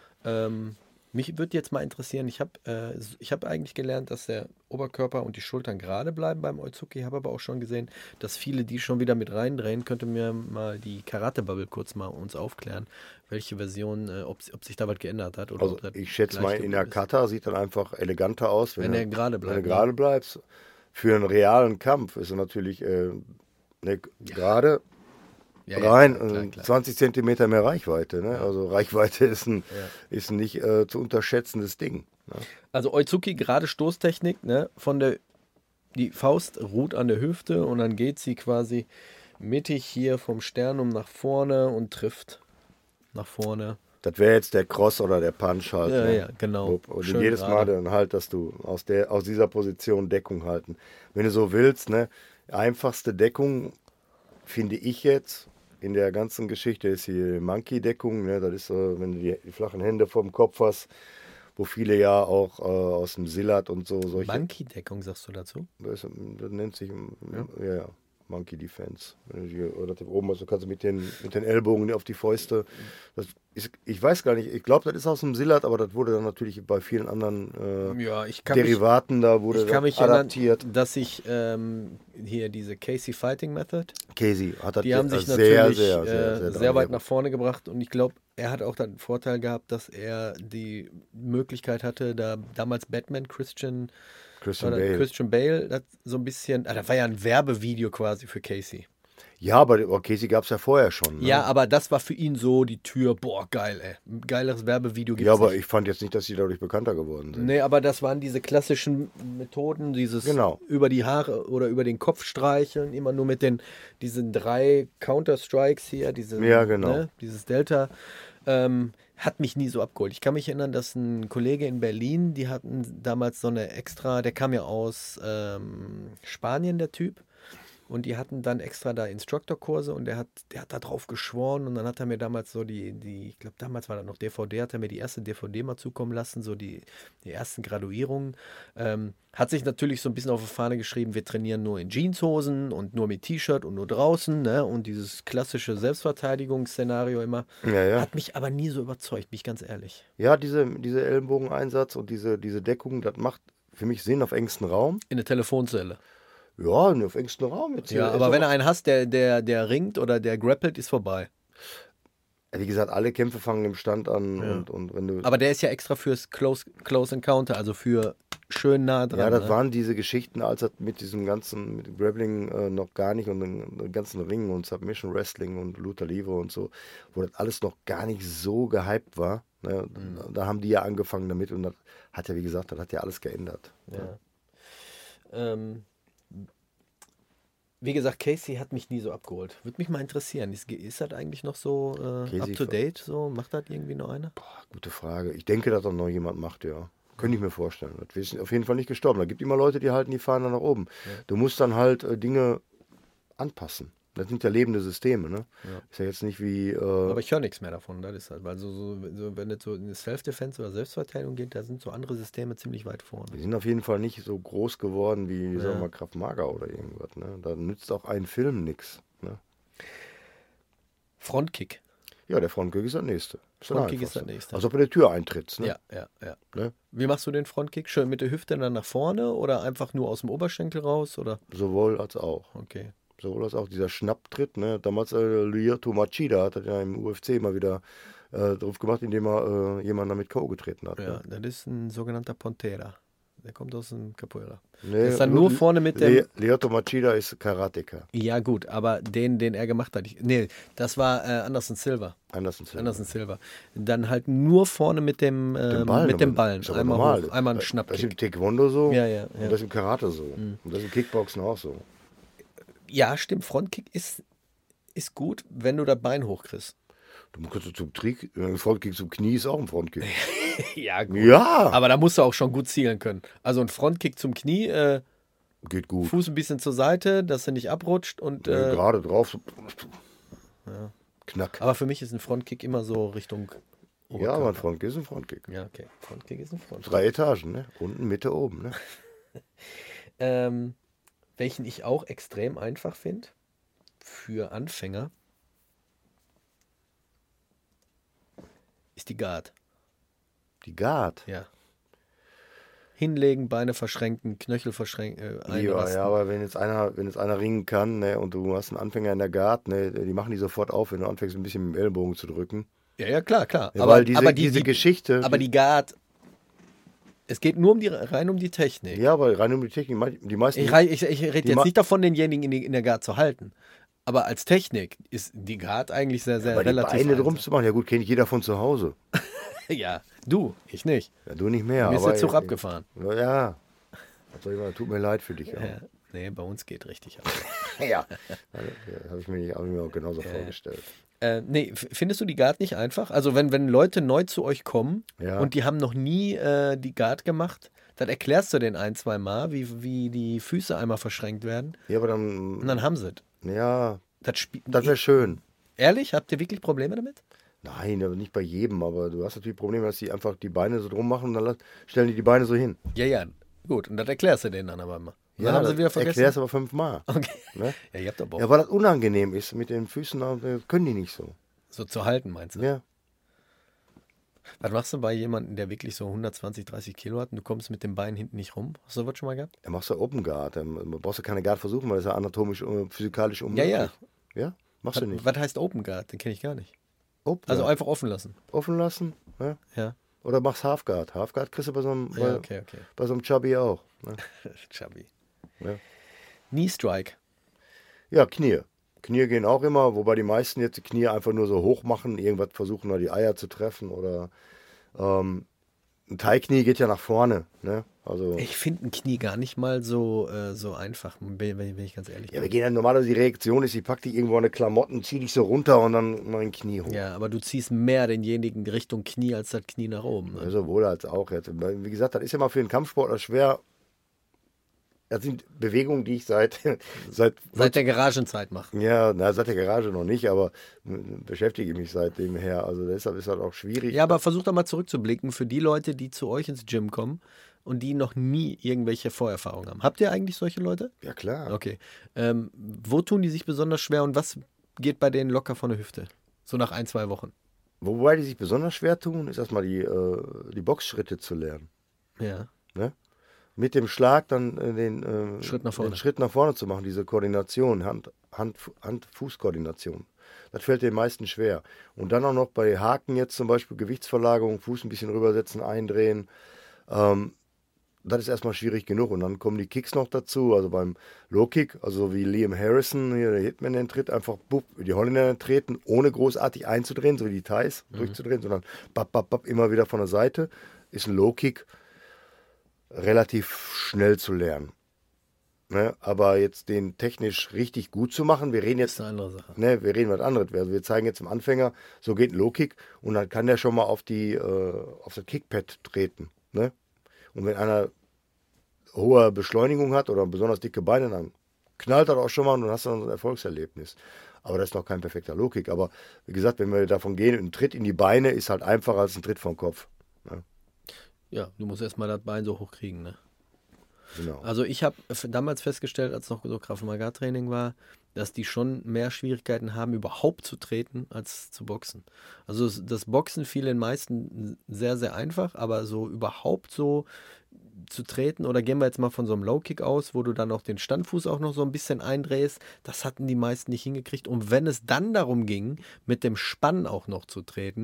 Ähm, mich würde jetzt mal interessieren, ich habe äh, ich hab eigentlich gelernt, dass der Oberkörper und die Schultern gerade bleiben beim Oizuki, habe aber auch schon gesehen, dass viele die schon wieder mit reindrehen. Könnte mir mal die Karate-Bubble kurz mal uns aufklären, welche Version, äh, ob, ob sich da was geändert hat. Oder Also ob das ich schätze mal, gleich in der ist. Kata sieht dann einfach eleganter aus, Wenn du- er gerade Wenn bleibt, du ne? gerade bleibst. Für einen realen Kampf ist er natürlich äh, ne, gerade Ja, ja, rein klar, klar, äh, klar. zwanzig Zentimeter mehr Reichweite. Ne? Also Reichweite ist ein, Ja. ist ein nicht äh, zu unterschätzendes Ding. Ne? Also Oizuki, gerade Stoßtechnik, ne? Von der, die Faust ruht an der Hüfte und dann geht sie quasi mittig hier vom Sternum nach vorne und trifft nach vorne. Das wäre jetzt der Cross oder der Punch halt. Ja, ne? ja, genau. Wupp. Und Schön jedes Mal gerade. dann halt, dass du aus, der, aus dieser Position Deckung halten. Wenn du so willst, ne, einfachste Deckung finde ich jetzt in der ganzen Geschichte ist die Monkey-Deckung. Ne, das ist, äh, wenn du die, die flachen Hände vom Kopf hast, wo viele ja auch äh, aus dem Silat und so solche. Monkey-Deckung, sagst du dazu? Das, das nennt sich ja, ja, ja Monkey Defense. Wenn du hier, oder da oben also kannst du mit den, mit den Ellbogen auf die Fäuste. Das ist, ich weiß gar nicht, ich glaube, das ist aus dem Silat, aber das wurde dann natürlich bei vielen anderen äh, Ja, ich kann mich, Derivaten da wurde ich kann das mich adaptiert. erinnern, dass ich ähm, hier diese Casey Fighting Method, Casey hat das die haben sich sehr, natürlich sehr, äh, sehr, sehr, sehr, weit nach vorne gebracht und ich glaube, er hat auch den Vorteil gehabt, dass er die Möglichkeit hatte, da damals Batman, Christian, Christian oder Bale. Christian Bale, das so ein bisschen, ah, das war ja ein Werbevideo quasi für Casey. Ja, aber oh, Casey gab es ja vorher schon. Ne? Ja, aber das war für ihn so die Tür, boah, geil, ey. Ein geileres Werbevideo gibt's ja, aber nicht. ich fand jetzt nicht, dass sie dadurch bekannter geworden sind. Nee, aber das waren diese klassischen Methoden, dieses Genau. über die Haare oder über den Kopf streicheln, immer nur mit den diesen drei Counter-Strikes hier, diese, Ja, genau. ne, dieses Delta. Ähm, hat mich nie so abgeholt. Ich kann mich erinnern, dass ein Kollege in Berlin, die hatten damals so eine extra, der kam ja aus ähm, Spanien, der Typ. Und die hatten dann extra da Instructor-Kurse und der hat, der hat da drauf geschworen und dann hat er mir damals so die, die ich glaube damals war das noch D V D, hat er mir die erste D V D mal zukommen lassen, so die, die ersten Graduierungen. Ähm, hat sich natürlich so ein bisschen auf die Fahne geschrieben, wir trainieren nur in Jeanshosen und nur mit T-Shirt und nur draußen, ne? Und dieses klassische Selbstverteidigungsszenario immer. Ja, ja. Hat mich aber nie so überzeugt, bin ich ganz ehrlich. Ja, diese, diese Ellenbogeneinsatz und diese, diese Deckung, das macht für mich Sinn auf engstem Raum. In der Telefonzelle. Ja, nur auf engstem Raum. Jetzt Ja, hier aber ist wenn auch- er einen hast, der, der, der ringt oder der grappelt, ist vorbei. Wie gesagt, alle Kämpfe fangen im Stand an Ja. und, und wenn du. Aber der ist ja extra fürs Close, Close Encounter, also für schön nah dran. ja, das ne? waren diese Geschichten, als das mit diesem ganzen mit dem Grappling äh, noch gar nicht und den, den ganzen Ringen und Submission Wrestling und Luta Livre und so, wo das alles noch gar nicht so gehypt war. Ne? Mhm. Da, da haben die ja angefangen damit und das hat ja, wie gesagt, das hat ja alles geändert. Ja. Ähm, wie gesagt, Casey hat mich nie so abgeholt. Würde mich mal interessieren. Ist, ist das eigentlich noch so äh, Casey up to date? So? Macht das irgendwie noch einer? Boah, gute Frage. Ich denke, dass das noch jemand macht, ja. Könnte ich mir vorstellen. Das ist auf jeden Fall nicht gestorben. Da gibt immer Leute, die halten die Fahne nach oben. Du musst dann halt äh, Dinge anpassen. Das sind ja lebende Systeme, ne? Ja. Ist ja jetzt nicht wie. Äh, Aber ich höre nichts mehr davon. Das ist halt, weil so, so, so, wenn es so in Self-Defense oder Selbstverteidigung geht, da sind so andere Systeme ziemlich weit vorne. die sind auf jeden Fall nicht so groß geworden wie, Ja. sagen wir mal, Krav Maga oder irgendwas. Ne? Da nützt auch ein Film nichts. Ne? Frontkick. Ja, der Frontkick ist das nächste. Ist das Frontkick ist Einfachste. das nächste. Als ob du in die Tür eintrittst. Ne? Ja, ja, ja. Ne? Wie machst du den Frontkick? Schön mit der Hüfte dann nach vorne oder einfach nur aus dem Oberschenkel raus? Oder? Sowohl als auch. Okay. Sowohl als auch dieser Schnapptritt. Ne? Damals äh, Lyoto Machida hat das ja im U F C immer wieder äh, drauf gemacht, indem er äh, jemanden damit K O getreten hat. Ja, Ne? das ist ein sogenannter Pontera. Der kommt aus dem Capoeira. Nee, Der ist dann nur vorne mit dem... Le Lyoto Machida ist Karateka. Ja gut, aber den, den er gemacht hat, ich, nee, das war äh, Anderson Silva. Anderson Silva. Anderson Silva. Dann halt nur vorne mit dem, äh, Den Ballen, mit dem aber Ballen. ist aber Einmal normal. hoch, einmal einen Das ist im Schnappkick. Taekwondo so Ja, ja, ja. und das ist im Karate so. Und das ist im Kickboxen auch so. Ja, stimmt. Frontkick ist, ist gut, wenn du das Bein hochkriegst. Du kannst zum Trick, ein Frontkick zum Knie ist auch ein Frontkick. Ja, gut. Ja, Aber da musst du auch schon gut zielen können. Also ein Frontkick zum Knie, äh, geht gut. Fuß ein bisschen zur Seite, dass er nicht abrutscht. Und, Ja, äh, gerade drauf. So. Ja. Knack. aber für mich ist ein Frontkick immer so Richtung Ja, Oberkörper. aber ein Frontkick ist ein Frontkick. Ja, okay. Frontkick ist ein Frontkick. Drei Etagen, ne? Unten, Mitte, oben, ne? Ähm, welchen ich auch extrem einfach finde für Anfänger ist die Guard. Die Guard. Ja. Hinlegen, Beine verschränken, Knöchel verschränken, äh, Ja, einrasten. ja, aber wenn jetzt einer, wenn jetzt einer ringen kann, ne, und du hast einen Anfänger in der Guard, ne, die machen die sofort auf, wenn du anfängst, ein bisschen mit dem Ellbogen zu drücken. Ja, ja, klar, klar. Ja, aber, weil diese, aber die, diese die, Geschichte. aber die Guard, es geht nur um die, rein um die Technik. Ja, aber rein um die Technik, die meisten. Ich, rei- ich, ich rede Die jetzt ma- nicht davon, denjenigen in, die, in der Guard zu halten. Aber als Technik ist die Guard eigentlich sehr, sehr aber die relativ Beine drum einfach. zu machen, ja gut, kennt jeder von zu Hause. Ja, du, ich nicht. Ja, du nicht mehr. Mir ist aber der Zug äh, abgefahren. Ja. Was soll ich sagen, tut mir leid für dich. Ja, Ja, nee, bei uns geht richtig ab. ja. ja habe ich mir, nicht, hab ich mir auch genauso vorgestellt. Äh, nee, f- findest du die Guard nicht einfach? Also wenn, wenn Leute neu zu euch kommen Ja. und die haben noch nie äh, die Guard gemacht, dann erklärst du denen ein, zwei Mal, wie, wie die Füße einmal verschränkt werden Ja, aber und dann, dann haben sie es. ja, Das Spiel- das wäre schön. Ehrlich, habt ihr wirklich Probleme damit? Nein, aber nicht bei jedem, aber du hast natürlich Probleme, dass die einfach die Beine so drum machen und dann la- stellen die die Beine so hin. Ja, ja, gut. Und das erklärst du denen dann aber immer. Und dann Ja, haben sie wieder das vergessen. erklär's aber fünfmal. Okay. Ne? Ja, ihr habt aber auch Ja, weil das unangenehm ist mit den Füßen, äh, können die nicht so. so zu halten, meinst du? Ja. Was machst du bei jemandem, der wirklich so hundertzwanzig, dreißig Kilo hat und du kommst mit dem Bein hinten nicht rum? Hast du sowas schon mal gehabt? Da machst du Open Guard. Da brauchst du keine Guard versuchen, weil das ist ja anatomisch, äh, physikalisch unmöglich. Ja, ja. Ja, machst Was, du nicht. was heißt Open Guard? Den kenne ich gar nicht. Open Also Guard. einfach offen lassen. Offen lassen. Ja? Ja. Oder machst Half Guard. Half Guard kriegst du bei so einem, bei, Ja, okay, okay. bei so einem Chubby auch. Ne? Chubby. Ja. Knee Strike. Ja, Knie. Knie gehen auch immer, wobei die meisten jetzt die Knie einfach nur so hoch machen, irgendwas versuchen, da die Eier zu treffen oder ähm, ein Thai-Knie geht ja nach vorne. Ne? Also, Ich finde ein Knie gar nicht mal so, äh, so einfach, wenn, wenn ich ganz ehrlich ja, wir bin. gehen ja normalerweise, die Reaktion ist, ich pack dich irgendwo an eine Klamotten, zieh dich so runter und dann mein Knie hoch. Ja, aber du ziehst mehr denjenigen Richtung Knie als das Knie nach oben. Ne? Sowohl als auch jetzt. Wie gesagt, das ist ja mal für einen Kampfsportler schwer. Das sind Bewegungen, die ich seit, seit, Seit der Garagenzeit machen. ja, na, seit der Garage noch nicht, aber m, beschäftige mich seitdem her. Also deshalb ist das auch schwierig. Ja, aber versuch doch mal zurückzublicken für die Leute, die zu euch ins Gym kommen und die noch nie irgendwelche Vorerfahrungen haben. Habt ihr eigentlich solche Leute? Ja, klar. Okay. Ähm, wo tun die sich besonders schwer und was geht bei denen locker von der Hüfte? So nach ein, zwei Wochen. Wobei die sich besonders schwer tun, ist erstmal die, äh, die Boxschritte zu lernen. Ja. Ne? Mit dem Schlag dann äh, den, äh, Schritt nach vorne. den Schritt nach vorne zu machen, diese Koordination, Hand, Hand, Hand-Fuß-Koordination. Das fällt den meisten schwer. Und dann auch noch bei Haken jetzt zum Beispiel Gewichtsverlagerung, Fuß ein bisschen rübersetzen, eindrehen. Ähm, das ist erstmal schwierig genug. Und dann kommen die Kicks noch dazu. Also beim Low-Kick, also wie Liam Harrison, hier der Hitman, den tritt, einfach bupp, die Holländer treten, ohne großartig einzudrehen, so wie die Thais Mhm. durchzudrehen, sondern bap, bap, bap, immer wieder von der Seite. Ist ein Low-Kick relativ schnell zu lernen. Ne? Aber jetzt den technisch richtig gut zu machen, wir reden Das jetzt, ist eine andere Sache. ne, wir reden was anderes. Also wir zeigen jetzt dem Anfänger, so geht ein Low-Kick und dann kann der schon mal auf die, äh, auf das Kickpad treten. Ne? Und wenn einer hohe Beschleunigung hat oder besonders dicke Beine, dann knallt das auch schon mal und dann hast du dann so ein Erfolgserlebnis. Aber das ist noch kein perfekter Low-Kick. Aber wie gesagt, wenn wir davon gehen, ein Tritt in die Beine ist halt einfacher als ein Tritt vom Kopf. Ne? Ja, du musst erstmal das Bein so hoch kriegen, ne? Genau. Also ich habe damals festgestellt, als noch so Krav Maga Training war, dass die schon mehr Schwierigkeiten haben, überhaupt zu treten, als zu boxen. Also das- das Boxen fiel den meisten sehr, sehr einfach, aber so überhaupt so zu treten, oder gehen wir jetzt mal von so einem Low-Kick aus, wo du dann auch den Standfuß auch noch so ein bisschen eindrehst, das hatten die meisten nicht hingekriegt. Und wenn es dann darum ging, mit dem Spann auch noch zu treten,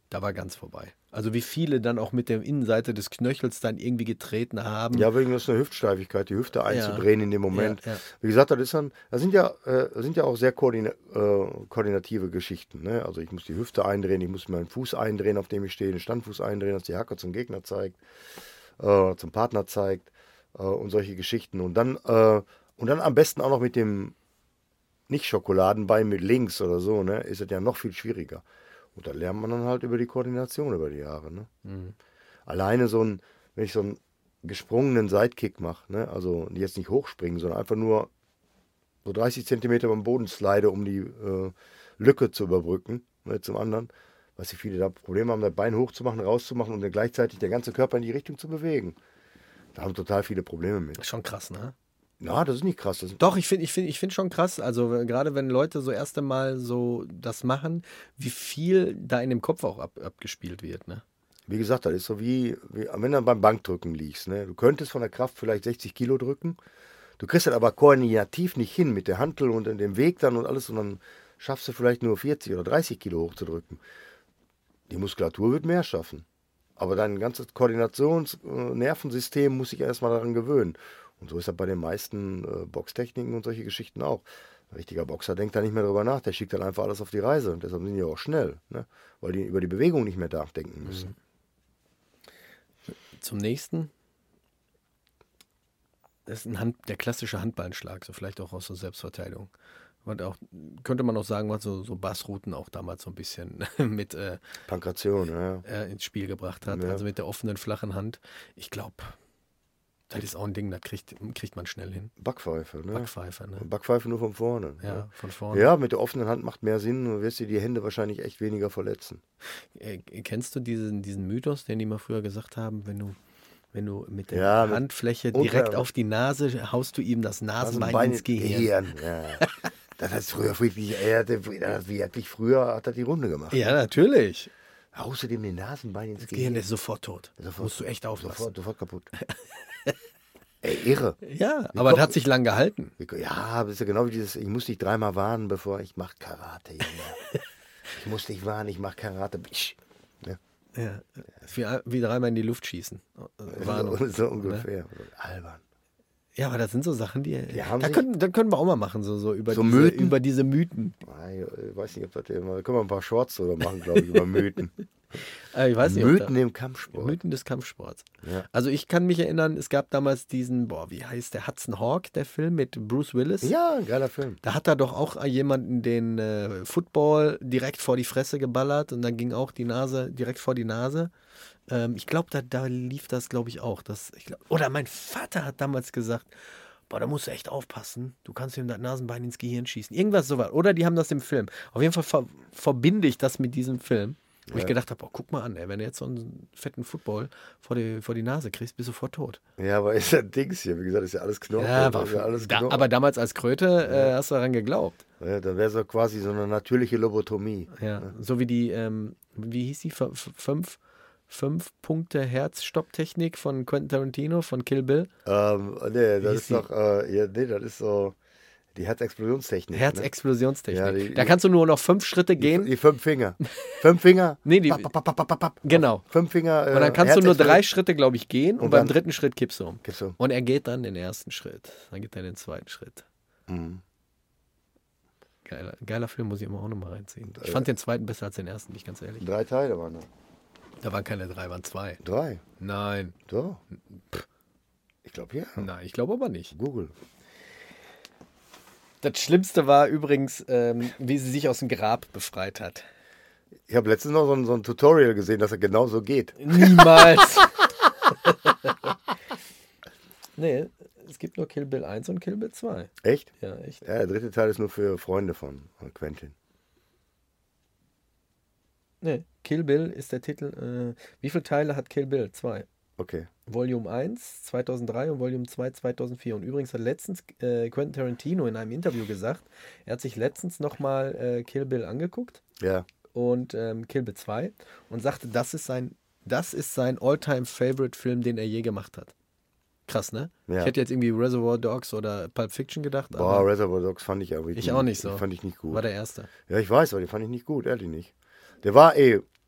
Da war ganz vorbei. Also wie viele dann auch mit der Innenseite des Knöchels dann irgendwie getreten haben. Ja, wegen das eine Hüftsteifigkeit, die Hüfte einzudrehen ja. in dem Moment. Ja, ja. Wie gesagt, das ist dann, das sind ja, äh, das sind ja auch sehr koordina äh, koordinative Geschichten. Ne? Also ich muss die Hüfte eindrehen, ich muss meinen Fuß eindrehen, auf dem ich stehe, den Standfuß eindrehen, dass die Hacke zum Gegner zeigt, äh, zum Partner zeigt äh, und solche Geschichten. Und dann, äh, und dann am besten auch noch mit dem Nicht-Schokoladenbein mit links oder so, ne, ist es ja noch viel schwieriger. Und da lernt man dann halt über die Koordination über die Jahre. Ne? Mhm. Alleine so ein, wenn ich so einen gesprungenen Sidekick mache, ne? Also jetzt nicht hochspringen, sondern einfach nur so dreißig Zentimeter beim Boden slide, um die äh, Lücke zu überbrücken, ne, zum anderen. Was die viele da Probleme haben, das Bein hochzumachen, rauszumachen und dann gleichzeitig der ganze Körper in die Richtung zu bewegen. Da haben total viele Probleme mit. Schon krass, ne? Na, das ist nicht krass. Das Doch, ich finde ich find, ich find schon krass, also gerade wenn Leute so erste Mal so das machen, wie viel da in dem Kopf auch ab, abgespielt wird, ne? Wie gesagt, das ist so wie, wie wenn du beim Bankdrücken liegst, ne? Du könntest von der Kraft vielleicht sechzig Kilo drücken, du kriegst das aber koordinativ nicht hin mit der Hantel und in dem Weg dann und alles und dann schaffst du vielleicht nur vierzig oder dreißig Kilo hochzudrücken. Die Muskulatur wird mehr schaffen, aber dein ganzes Koordinations-Nervensystem muss sich erstmal daran gewöhnen. Und so ist das bei den meisten äh, Boxtechniken und solche Geschichten auch. Ein richtiger Boxer denkt da nicht mehr drüber nach, der schickt dann einfach alles auf die Reise. Und deshalb sind die auch schnell, ne? Weil die über die Bewegung nicht mehr nachdenken müssen. Zum nächsten. Das ist ein Hand, der klassische Handballenschlag, so vielleicht auch aus der Selbstverteidigung. Und auch, könnte man auch sagen, was so, so Bassrouten auch damals so ein bisschen mit äh, Pankration, ja. äh, ins Spiel gebracht hat. Ja. Also mit der offenen, flachen Hand. Ich glaube, das ist auch ein Ding, das kriegt, kriegt man schnell hin. Backpfeife, ne? Backpfeife, ne? Backpfeife nur von vorne. Ja, ne? von vorne. Ja, mit der offenen Hand macht mehr Sinn. Du wirst dir die Hände wahrscheinlich echt weniger verletzen. Äh, kennst du diesen, diesen Mythos, den die mal früher gesagt haben, wenn du, wenn du mit der Ja, mit Handfläche unter- direkt auf die Nase haust du ihm das Nasenbein ins Gehirn? Ja. Das hat früher wirklich, er hatte, er hat wirklich früher hat er die Runde gemacht. Ja, natürlich. Haust du dem den Nasenbein ins Das Gehirn Gehirn? ist sofort tot. Sofort- Musst du echt aufpassen. Sofort, sofort kaputt. Ey, irre. Ja, Wie aber kommt- das hat sich lang gehalten. Ja, das ist ja genau wie dieses, ich muss dich dreimal warnen, bevor ich mach Karate, Junge. Ich muss dich warnen, ich mach Karate. Psch. Ja. Ja, wie, wie dreimal in die Luft schießen. Warnung. So, so ungefähr. Albern. Ja, aber das sind so Sachen, die. Die haben da sich- können, dann können wir auch mal machen, so, so, über, So diese, Mythen? über diese Mythen. Nein, ich weiß nicht, ob das hier mal. Da können wir ein paar Shorts drüber machen, glaube ich, über Mythen. Äh, ich weiß nicht, ob Mythen da, im Kampfsport. Mythen des Kampfsports. Ja. Also ich kann mich erinnern, es gab damals diesen, boah, wie heißt der, Hudson Hawk, der Film mit Bruce Willis. Ja, ein geiler Film. Da hat er doch auch jemanden den äh, Football direkt vor die Fresse geballert und dann ging auch die Nase direkt vor die Nase. Ähm, ich glaube, da, da lief das, glaube ich, auch. Das, ich glaub, oder mein Vater hat damals gesagt, boah, da musst du echt aufpassen. Du kannst ihm das Nasenbein ins Gehirn schießen. Irgendwas sowas. Oder die haben das im Film. Auf jeden Fall ver verbinde ich das mit diesem Film. Wo Ja. ich gedacht habe, oh, guck mal an, ey, wenn du jetzt so einen fetten Football vor die, vor die Nase kriegst, bist du sofort tot. Ja, aber ist ja Dings hier. Wie gesagt, ist ja alles Knochen. Ja, war, ist ja alles da, Knochen. aber damals als Kröte äh, hast du daran geglaubt. Ja, dann wäre so quasi so eine natürliche Lobotomie. Ja, so wie die, ähm, wie hieß die, F f- fünf, fünf Punkte Herzstopptechnik von Quentin Tarantino, von Kill Bill. Ähm, nee, das hieß ist doch, äh, ja, nee, das ist so die Herzexplosionstechnik. ne? Herzexplosionstechnik. Ja, die- da kannst du nur noch fünf Schritte gehen. Die, die fünf Finger. Fünf Finger. Nee, die- Papp, papp, papp, papp, papp, papp. Genau. Fünf Finger. Äh, Und dann kannst du nur Herzexplo- drei Schritte, glaube ich, gehen und, Und beim dann- dritten Schritt kippst du um. Gibst du. Und er geht dann den ersten Schritt. Dann geht er den zweiten Schritt. Mhm. Geiler, geiler Film, muss ich immer auch nochmal reinziehen. Ich äh, fand den zweiten besser als den ersten, bin ich ganz ehrlich. Drei Teile waren da. Da waren keine drei, waren zwei. Drei. Nein, So. Ich glaube, ja. nein, ich glaube aber nicht. Google. Das Schlimmste war übrigens, ähm, wie sie sich aus dem Grab befreit hat. Ich habe letztens noch so ein, so ein Tutorial gesehen, dass er genau so geht. Niemals. Nee, es gibt nur Kill Bill eins und Kill Bill zwei. Echt? Ja, echt. Ja, der dritte Teil ist nur für Freunde von von Quentin. Nee, Kill Bill ist der Titel. Äh, wie viele Teile hat Kill Bill? Zwei. Okay. Volume eins zweitausenddrei und Volume zwei zweitausendvier. Und übrigens hat letztens äh, Quentin Tarantino in einem Interview gesagt, er hat sich letztens nochmal äh, Kill Bill angeguckt Ja. und ähm, Kill Bill zwei und sagte, das ist sein, das ist sein All-Time-Favorite-Film, den er je gemacht hat. Krass, ne? Ja. Ich hätte jetzt irgendwie Reservoir Dogs oder Pulp Fiction gedacht, Boah, aber Reservoir Dogs fand ich aber ich auch nicht so. Fand ich nicht gut. war der erste. Ja, ich weiß, aber den fand ich nicht gut, ehrlich nicht. Der war eh,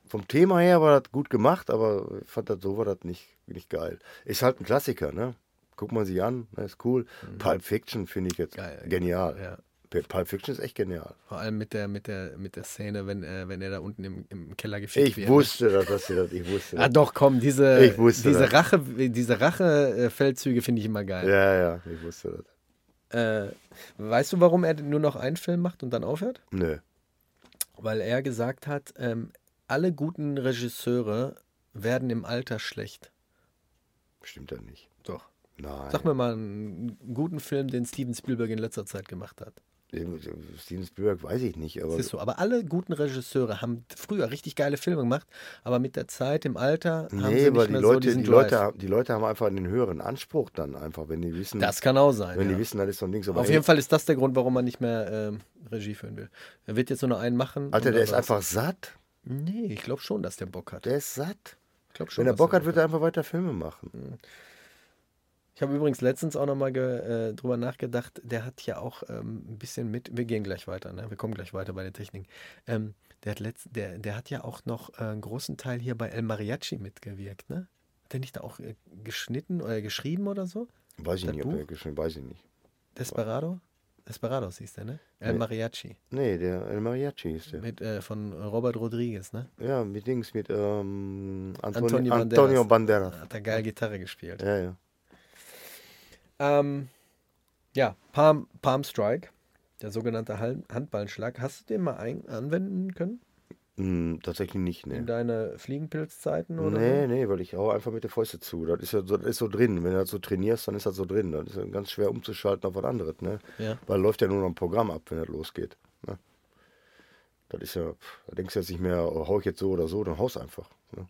vom Thema her war das gut gemacht, aber ich fand das so war das nicht, nicht geil. Ist halt ein Klassiker, ne? Guckt man sich an, ne, ist cool. Mhm. Pulp Fiction finde ich jetzt geil, genial. Ja. Pulp Fiction ist echt genial. Vor allem mit der, mit der, mit der Szene, wenn, äh, wenn er da unten im, im Keller gefickt ich wird. Wusste das, dass das, ich wusste das. Ah doch, komm, diese, ich wusste diese das. Rache, diese Rache-Feldzüge finde ich immer geil. Ja, ja, ich wusste das. Äh, weißt du, warum er nur noch einen Film macht und dann aufhört? Nö. Weil er gesagt hat, ähm, alle guten Regisseure werden im Alter schlecht. Stimmt das nicht? Doch. Nein. Sag mir mal einen guten Film, den Steven Spielberg in letzter Zeit gemacht hat. Steven Spielberg weiß ich nicht. Aber Siehst du, aber alle guten Regisseure haben früher richtig geile Filme gemacht, aber mit der Zeit im Alter nee, haben sie nicht aber mehr die Leute, so diesen die Drive. Leute, die Leute haben einfach einen höheren Anspruch dann einfach, wenn die wissen. Das kann auch sein. Wenn ja. die wissen, dann ist so ein Ding so. Auf ey, jeden Fall ist das der Grund, warum man nicht mehr ähm, Regie führen will. Er wird jetzt nur noch einen machen. Alter, der ist war's. einfach satt. Nee, ich glaube schon, dass der Bock hat. Der ist satt. Ich glaub schon, wenn er dass Bock der hat, wird er einfach weiter Filme machen. Mhm. Ich habe übrigens letztens auch nochmal äh, drüber nachgedacht, der hat ja auch ähm, ein bisschen mit, wir gehen gleich weiter, ne? Wir kommen gleich weiter bei den Techniken. Ähm, der, hat letzt, der, der hat ja auch noch äh, einen großen Teil hier bei El Mariachi mitgewirkt, ne? Hat der nicht da auch äh, geschnitten oder geschrieben oder so? Weiß ich Das nicht, ob Buch? er geschrieben weiß ich nicht. Desperado? Desperados hieß der, ne? El Nee. Mariachi. Nee, der El Mariachi ist der. Mit, äh, von Robert Rodriguez, ne? Ja, mit Dings, mit ähm, Antoni Antonio Antonio Banderas. Banderas. Hat er geil Gitarre gespielt. Ja, ja. Ähm, ja, Palm, Palm Strike, der sogenannte Hal- Handballenschlag. Hast du den mal ein anwenden können? Hm, tatsächlich nicht, ne. In deine Fliegenpilzzeiten oder Nee, so? nee, weil ich hau einfach mit der Fäuste zu. Das ist ja so, das ist so drin. Wenn du das so trainierst, dann ist das so drin. Das ist ja ganz schwer umzuschalten auf was anderes, ne? Ja. Weil läuft ja nur noch ein Programm ab, wenn das losgeht. Ne? Das ist ja, pff, da denkst du jetzt nicht mehr, oh, hau ich jetzt so oder so, dann haust einfach. Ne?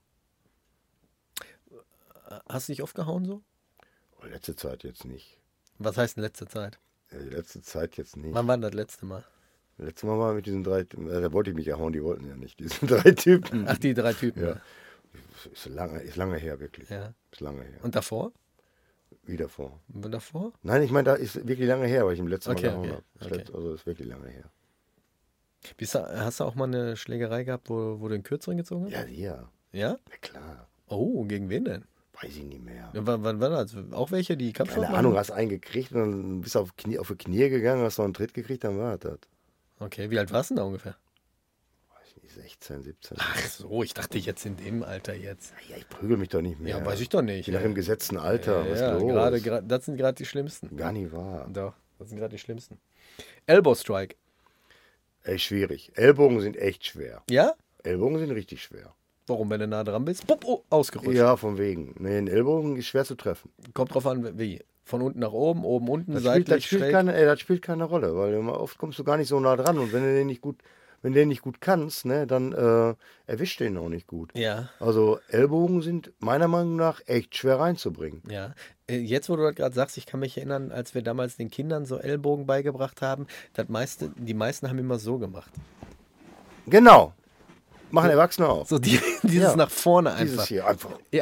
Hast du dich aufgehauen so? Oh, letzte Zeit jetzt nicht. Was heißt in letzter Zeit? Ja, die letzte Zeit jetzt nicht. Wann war das letzte Mal? Letztes Mal war mit diesen drei, äh, da wollte ich mich ja hauen, die wollten ja nicht. Diese drei Typen. Ach, die drei Typen. Ja. Ist lange, ist lange her, wirklich. Ja. Ist lange her. Und davor? Wieder vor. Und davor? Nein, ich meine, da ist wirklich lange her, weil ich im letzten Okay, Mal gehauen okay, habe. Das okay. letzte- Also ist wirklich lange her. Bist du, hast du auch mal eine Schlägerei gehabt, wo, wo du den Kürzeren gezogen hast? Ja, ja. Ja? Na klar. Oh, gegen wen denn? Weiß ich nicht mehr. Ja, Wann, wann war das? Auch welche, die Kampfsport Keine machen? Ahnung, hast einen gekriegt und dann bist du auf, Knie, auf die Knie gegangen, hast noch einen Tritt gekriegt, dann war das. Okay, wie alt warst du denn da ungefähr? Weiß ich nicht, sechzehn, siebzehn. Ach so, ich dachte jetzt in dem Alter jetzt. Ja, ich prügel mich doch nicht mehr. Ja, weiß ich doch nicht. Ich bin nach ey. im gesetzten Alter. Ja, Was ja, ist los? gerade, gerade, das sind gerade die schlimmsten. Gar nicht wahr. Doch, das sind gerade die schlimmsten. Elbow Strike. Ey, schwierig. Ellbogen sind echt schwer. Ja? Ellbogen sind richtig schwer. Warum, wenn du nah dran bist? Pup, oh, ausgerutscht. Ja, von wegen. Nee, ein Ellbogen ist schwer zu treffen. Kommt drauf an, wie. Von unten nach oben, oben, unten, Das spielt, das, seitlich, spielt schräg. keine, ey, das spielt keine Rolle, weil immer oft kommst du gar nicht so nah dran und wenn du den nicht gut, wenn du den nicht gut kannst, ne, dann äh, erwischt den auch nicht gut. Ja, Also Ellbogen sind meiner Meinung nach echt schwer reinzubringen. ja. Äh, Jetzt, wo du das gerade sagst, ich kann mich erinnern, als wir damals den Kindern so Ellbogen beigebracht haben, das meiste, die meisten haben immer so gemacht. Genau. Machen Erwachsene auch. So die, dieses Ja, nach vorne einfach. Dieses hier einfach. Ja,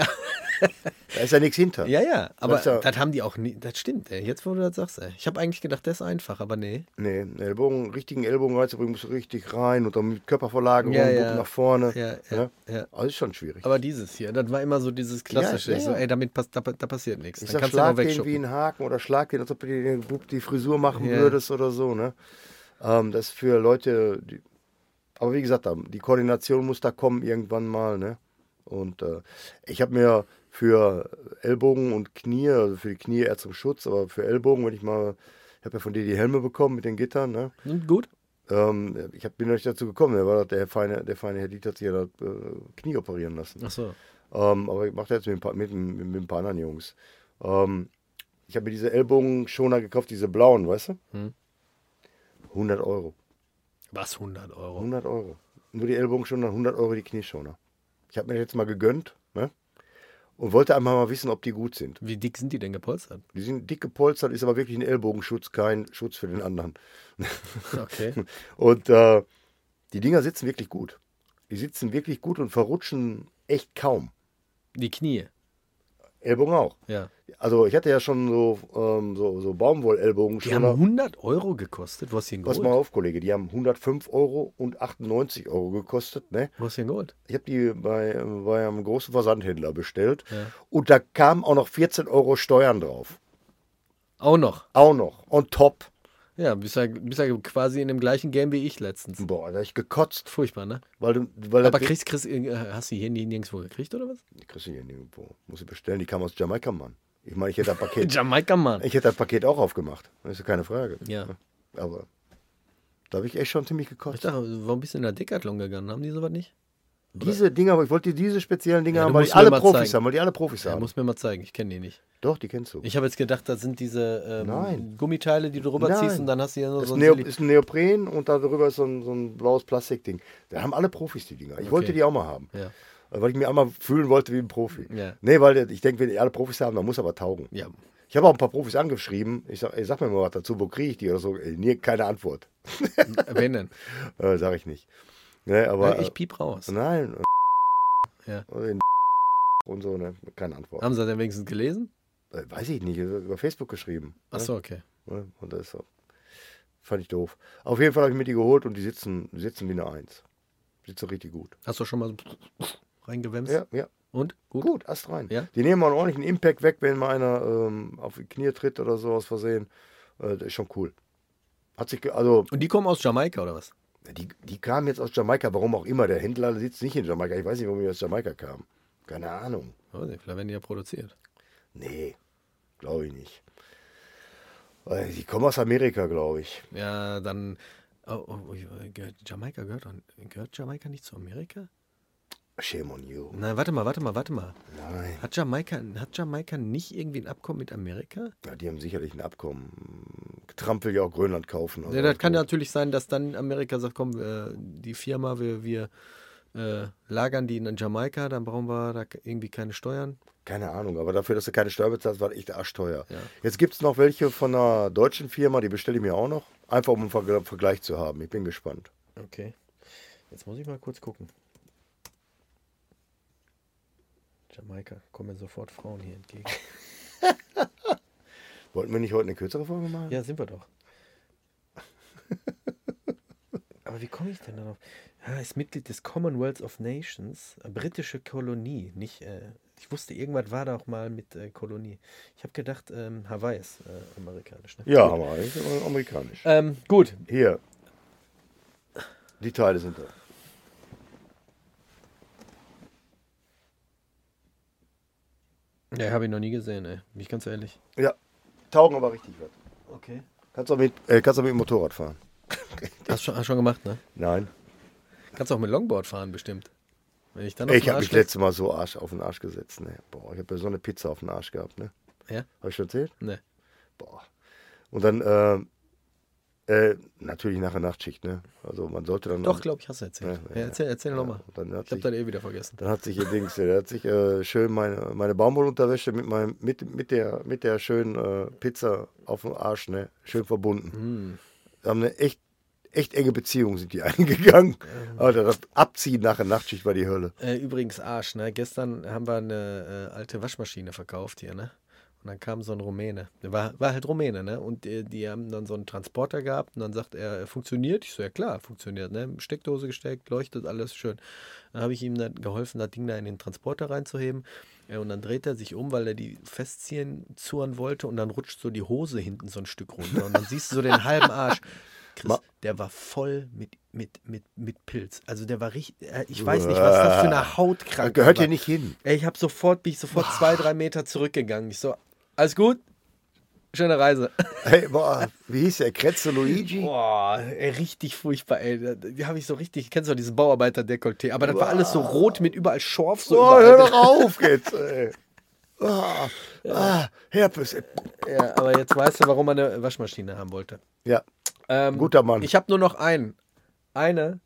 Da ist ja nichts hinter. ja, ja. Aber Das ist ja- das haben die auch nie. Das stimmt, ey. Jetzt, wo du das sagst, ey. Ich habe eigentlich gedacht, das ist einfach, aber nee. Nee, einen Ellbogen, richtigen Ellbogen reinzubringen, musst du richtig rein und dann mit Körperverlagerung, Ja, Bucken ja. nach vorne. Ja, ja, Ja. ja. Also ist schon schwierig. Aber dieses hier, das war immer so dieses klassische. Ja, ja, So, ja. ey, damit pass, da, da passiert nichts. Ich Dann sag, kannst du schlag noch den wie wegschuppen. einen Haken oder schlag den, als ob du dir die, die Frisur machen Ja. würdest oder so. Ne? Ähm, das ist für Leute, die, aber wie gesagt, die Koordination muss da kommen irgendwann mal. Ne? Und äh, ich habe mir für Ellbogen und Knie, also für die Knie eher zum Schutz, aber für Ellbogen, wenn ich mal, ich habe ja von dir die Helme bekommen mit den Gittern. Ne? Hm, Gut. Ähm, ich hab, bin noch nicht dazu gekommen, der, war, der, feine, der feine Herr Dieter hat sich ja das äh, Knie operieren lassen. Ach so. Ähm, aber ich mache das jetzt mit, ein paar- mit, mit, mit ein paar anderen Jungs. Ähm, ich habe mir diese Ellbogenschoner gekauft, diese blauen, weißt du? Hm. hundert Euro. Was, hundert Euro? hundert Euro. Nur die Ellbogenschoner, hundert Euro die Knieschoner. Ich habe mir jetzt mal gegönnt, ne? Und wollte einfach mal wissen, ob die gut sind. Wie dick sind die denn gepolstert? Die sind dick gepolstert, ist aber wirklich ein Ellbogenschutz, kein Schutz für den anderen. Okay. Und äh, die Dinger sitzen wirklich gut. Die sitzen wirklich gut und verrutschen echt kaum. Die Knie. Ellbogen auch. Ja. Also ich hatte ja schon so, ähm, so, so Baumwollellbogen Die haben hundert Euro gekostet. Wo hast du den Pass geholt? mal auf, Kollege, die haben hundertfünf Euro und achtundneunzig Euro gekostet. Ne? Wo hast du den geholt? Ich habe die bei, bei einem großen Versandhändler bestellt. Ja. Und da kamen auch noch vierzehn Euro Steuern drauf. Auch noch. Auch noch. On top. Ja, bist ja, bist ja quasi in dem gleichen Game wie ich letztens. Boah, da hab ich gekotzt. Furchtbar, ne? Weil du, weil Aber das- kriegst, kriegst, äh, hast du hier nie nirgendwo gekriegt, oder was? Die kriegst du hier nirgendwo. Muss ich bestellen. Die kam aus Jamaika, Mann. Ich meine, ich hätte das Paket, Jamaika, Mann. ich hätte das Paket auch aufgemacht. Das ist ja keine Frage. Ja. Aber da habe ich echt schon ziemlich Ich gekotzt. dachte, warum bist du in der Decathlon gegangen? Haben die sowas nicht? Diese Dinger, aber ich wollte diese speziellen Dinger Ja, du haben, weil die musst mir alle mal Profis zeigen. haben, weil die alle Profis Ja, haben. muss mir mal zeigen, ich kenne die nicht. Doch, die kennst du. Ich habe jetzt gedacht, das sind diese ähm, Nein. Gummiteile, die du rüberziehst Nein. und dann hast du ja nur Das so ist, ein Neo, Sili- ist ein Neopren und darüber ist so ein, so ein blaues Plastikding. Da haben alle Profis die Dinger. Ich wollte die auch mal haben. Ja. Weil ich mich einmal fühlen wollte wie ein Profi. Ja. Nee, weil ich denke, wenn die alle Profis haben, dann muss aber taugen. Ja. Ich habe auch ein paar Profis angeschrieben. Ich sag, ey, sag mir mal was dazu, wo kriege ich die oder so. Ey, nie, keine Antwort. Wen denn? Äh, sag ich nicht. Nee, aber, Ja, ich piep raus. äh, nein. Ja. Oder in und so, ne? Keine Antwort. Haben sie denn wenigstens gelesen? Äh, weiß ich nicht, über Facebook geschrieben. Achso, okay. Ne? Und das ist so. Fand ich doof. Auf jeden Fall habe ich mir die geholt und die sitzen, die sitzen wie eine Eins. Sitzen richtig gut. Hast du schon mal so reingewämst? Ja, ja. Und? Gut? Gut, Ast rein. Ja? Die nehmen auch einen ordentlichen Impact weg, wenn mal einer ähm, auf die Knie tritt oder so aus Versehen. Äh, das ist schon cool. Hat sich, ge- also, Und die kommen aus Jamaika, oder was? die, die kamen jetzt aus Jamaika, warum auch immer. Der Händler sitzt nicht in Jamaika. Ich weiß nicht, warum die aus Jamaika kamen. Keine Ahnung. Weiß nicht, vielleicht werden die ja produziert. Nee, glaube ich nicht. Äh, Die kommen aus Amerika, glaube ich. Ja, dann. Oh, oh, oh, gehört, Jamaika gehört, doch- gehört Jamaika nicht zu Amerika? Shame on you. Nein, warte mal, warte mal, warte mal. Nein. Hat Jamaika, hat Jamaika nicht irgendwie ein Abkommen mit Amerika? Ja, die haben sicherlich ein Abkommen. Trump will ja auch Grönland kaufen. Ja, das kann ja natürlich sein, dass dann Amerika sagt, komm, äh, die Firma, wir, wir äh, lagern die in Jamaika, dann brauchen wir da irgendwie keine Steuern. Keine Ahnung, aber dafür, dass du keine Steuer bezahlst, war das echt arschteuer. Ja. Jetzt gibt es noch welche von einer deutschen Firma, die bestelle ich mir auch noch. Einfach um einen Ver- Vergleich zu haben. Ich bin gespannt. Okay. Jetzt muss ich mal kurz gucken. Jamaika, kommen mir sofort Frauen hier entgegen. Wollten wir nicht heute eine kürzere Folge machen? Ja, sind wir doch. Aber wie komme ich denn darauf? Ja, ist Mitglied des Commonwealth of Nations, äh, britische Kolonie. Nicht, äh, ich wusste, irgendwas war da auch mal mit äh, Kolonie. Ich habe gedacht, ähm, Hawaii ist äh, amerikanisch. Ne? Ja, Gut. aber eigentlich aber amerikanisch. Ähm, gut. Hier. Die Teile sind da. Ja, habe ich noch nie gesehen, ey. Bin ich ganz ehrlich. Ja, taugen aber richtig was. Okay. Kannst auch mit, äh, kannst auch mit dem Motorrad fahren. Hast schon, hast schon gemacht, ne? Nein. Kannst auch mit Longboard fahren, bestimmt. Wenn ich dann auf Ich den habe Arsch mich letztes Mal so Arsch auf den Arsch gesetzt. Ne? Boah, ich habe ja so eine Pizza auf den Arsch gehabt. Ne? Ja? Habe ich schon erzählt? Ne. Boah. Und dann, ähm, äh, natürlich nach der Nachtschicht. Ne? Also man sollte dann... Doch, glaube ich, hast du erzählt. Ja, Ja, ja, erzähl erzähl ja. nochmal. Und dann hat Ich habe sich- das eh wieder vergessen. Dann hat sich ihr Dings, der hat sich äh, schön meine, meine Baumwollunterwäsche mit, meinem, mit, mit, der, mit der schönen äh, Pizza auf dem Arsch, ne? Schön verbunden. Hm. Wir haben eine echt, echt enge Beziehung sind die eingegangen. Alter, das Abziehen nach der Nachtschicht war die Hölle. Äh, übrigens Arsch, ne? Gestern haben wir eine äh, alte Waschmaschine verkauft hier, ne? Und dann kam so ein Rumäne. Der war, war halt Rumäne, ne? Und äh, die haben dann so einen Transporter gehabt und dann sagt er, äh, funktioniert? Ich so, ja klar, funktioniert, ne? Steckdose gesteckt, leuchtet, alles schön. Dann habe ich ihm dann geholfen, das Ding da in den Transporter reinzuheben. Ja, und dann dreht er sich um, weil er die festziehen, zuhren wollte und dann rutscht so die Hose hinten so ein Stück runter. Und dann siehst du so den halben Arsch. Chris, Ma- der war voll mit, mit, mit, mit Pilz. Also der war richtig, äh, ich weiß nicht, was das für eine Hautkrankheit Das gehört war. hier nicht hin. Ey, ich habe sofort, bin ich sofort zwei, drei Meter zurückgegangen. Ich so, alles gut? Schöne Reise. Hey, boah, wie hieß der? Kretze Luigi? Boah, ey, richtig furchtbar, ey. Die habe ich so richtig, kennst du doch diesen Bauarbeiter-Dekolleté, aber das war alles so rot mit überall Schorf. So Boah, überall. hör doch auf jetzt, ey. Ah, ah, Herpes. ey. Ja, aber jetzt weißt du, warum man eine Waschmaschine haben wollte. Ja, Ähm, guter Mann. Ich habe nur noch ein, eine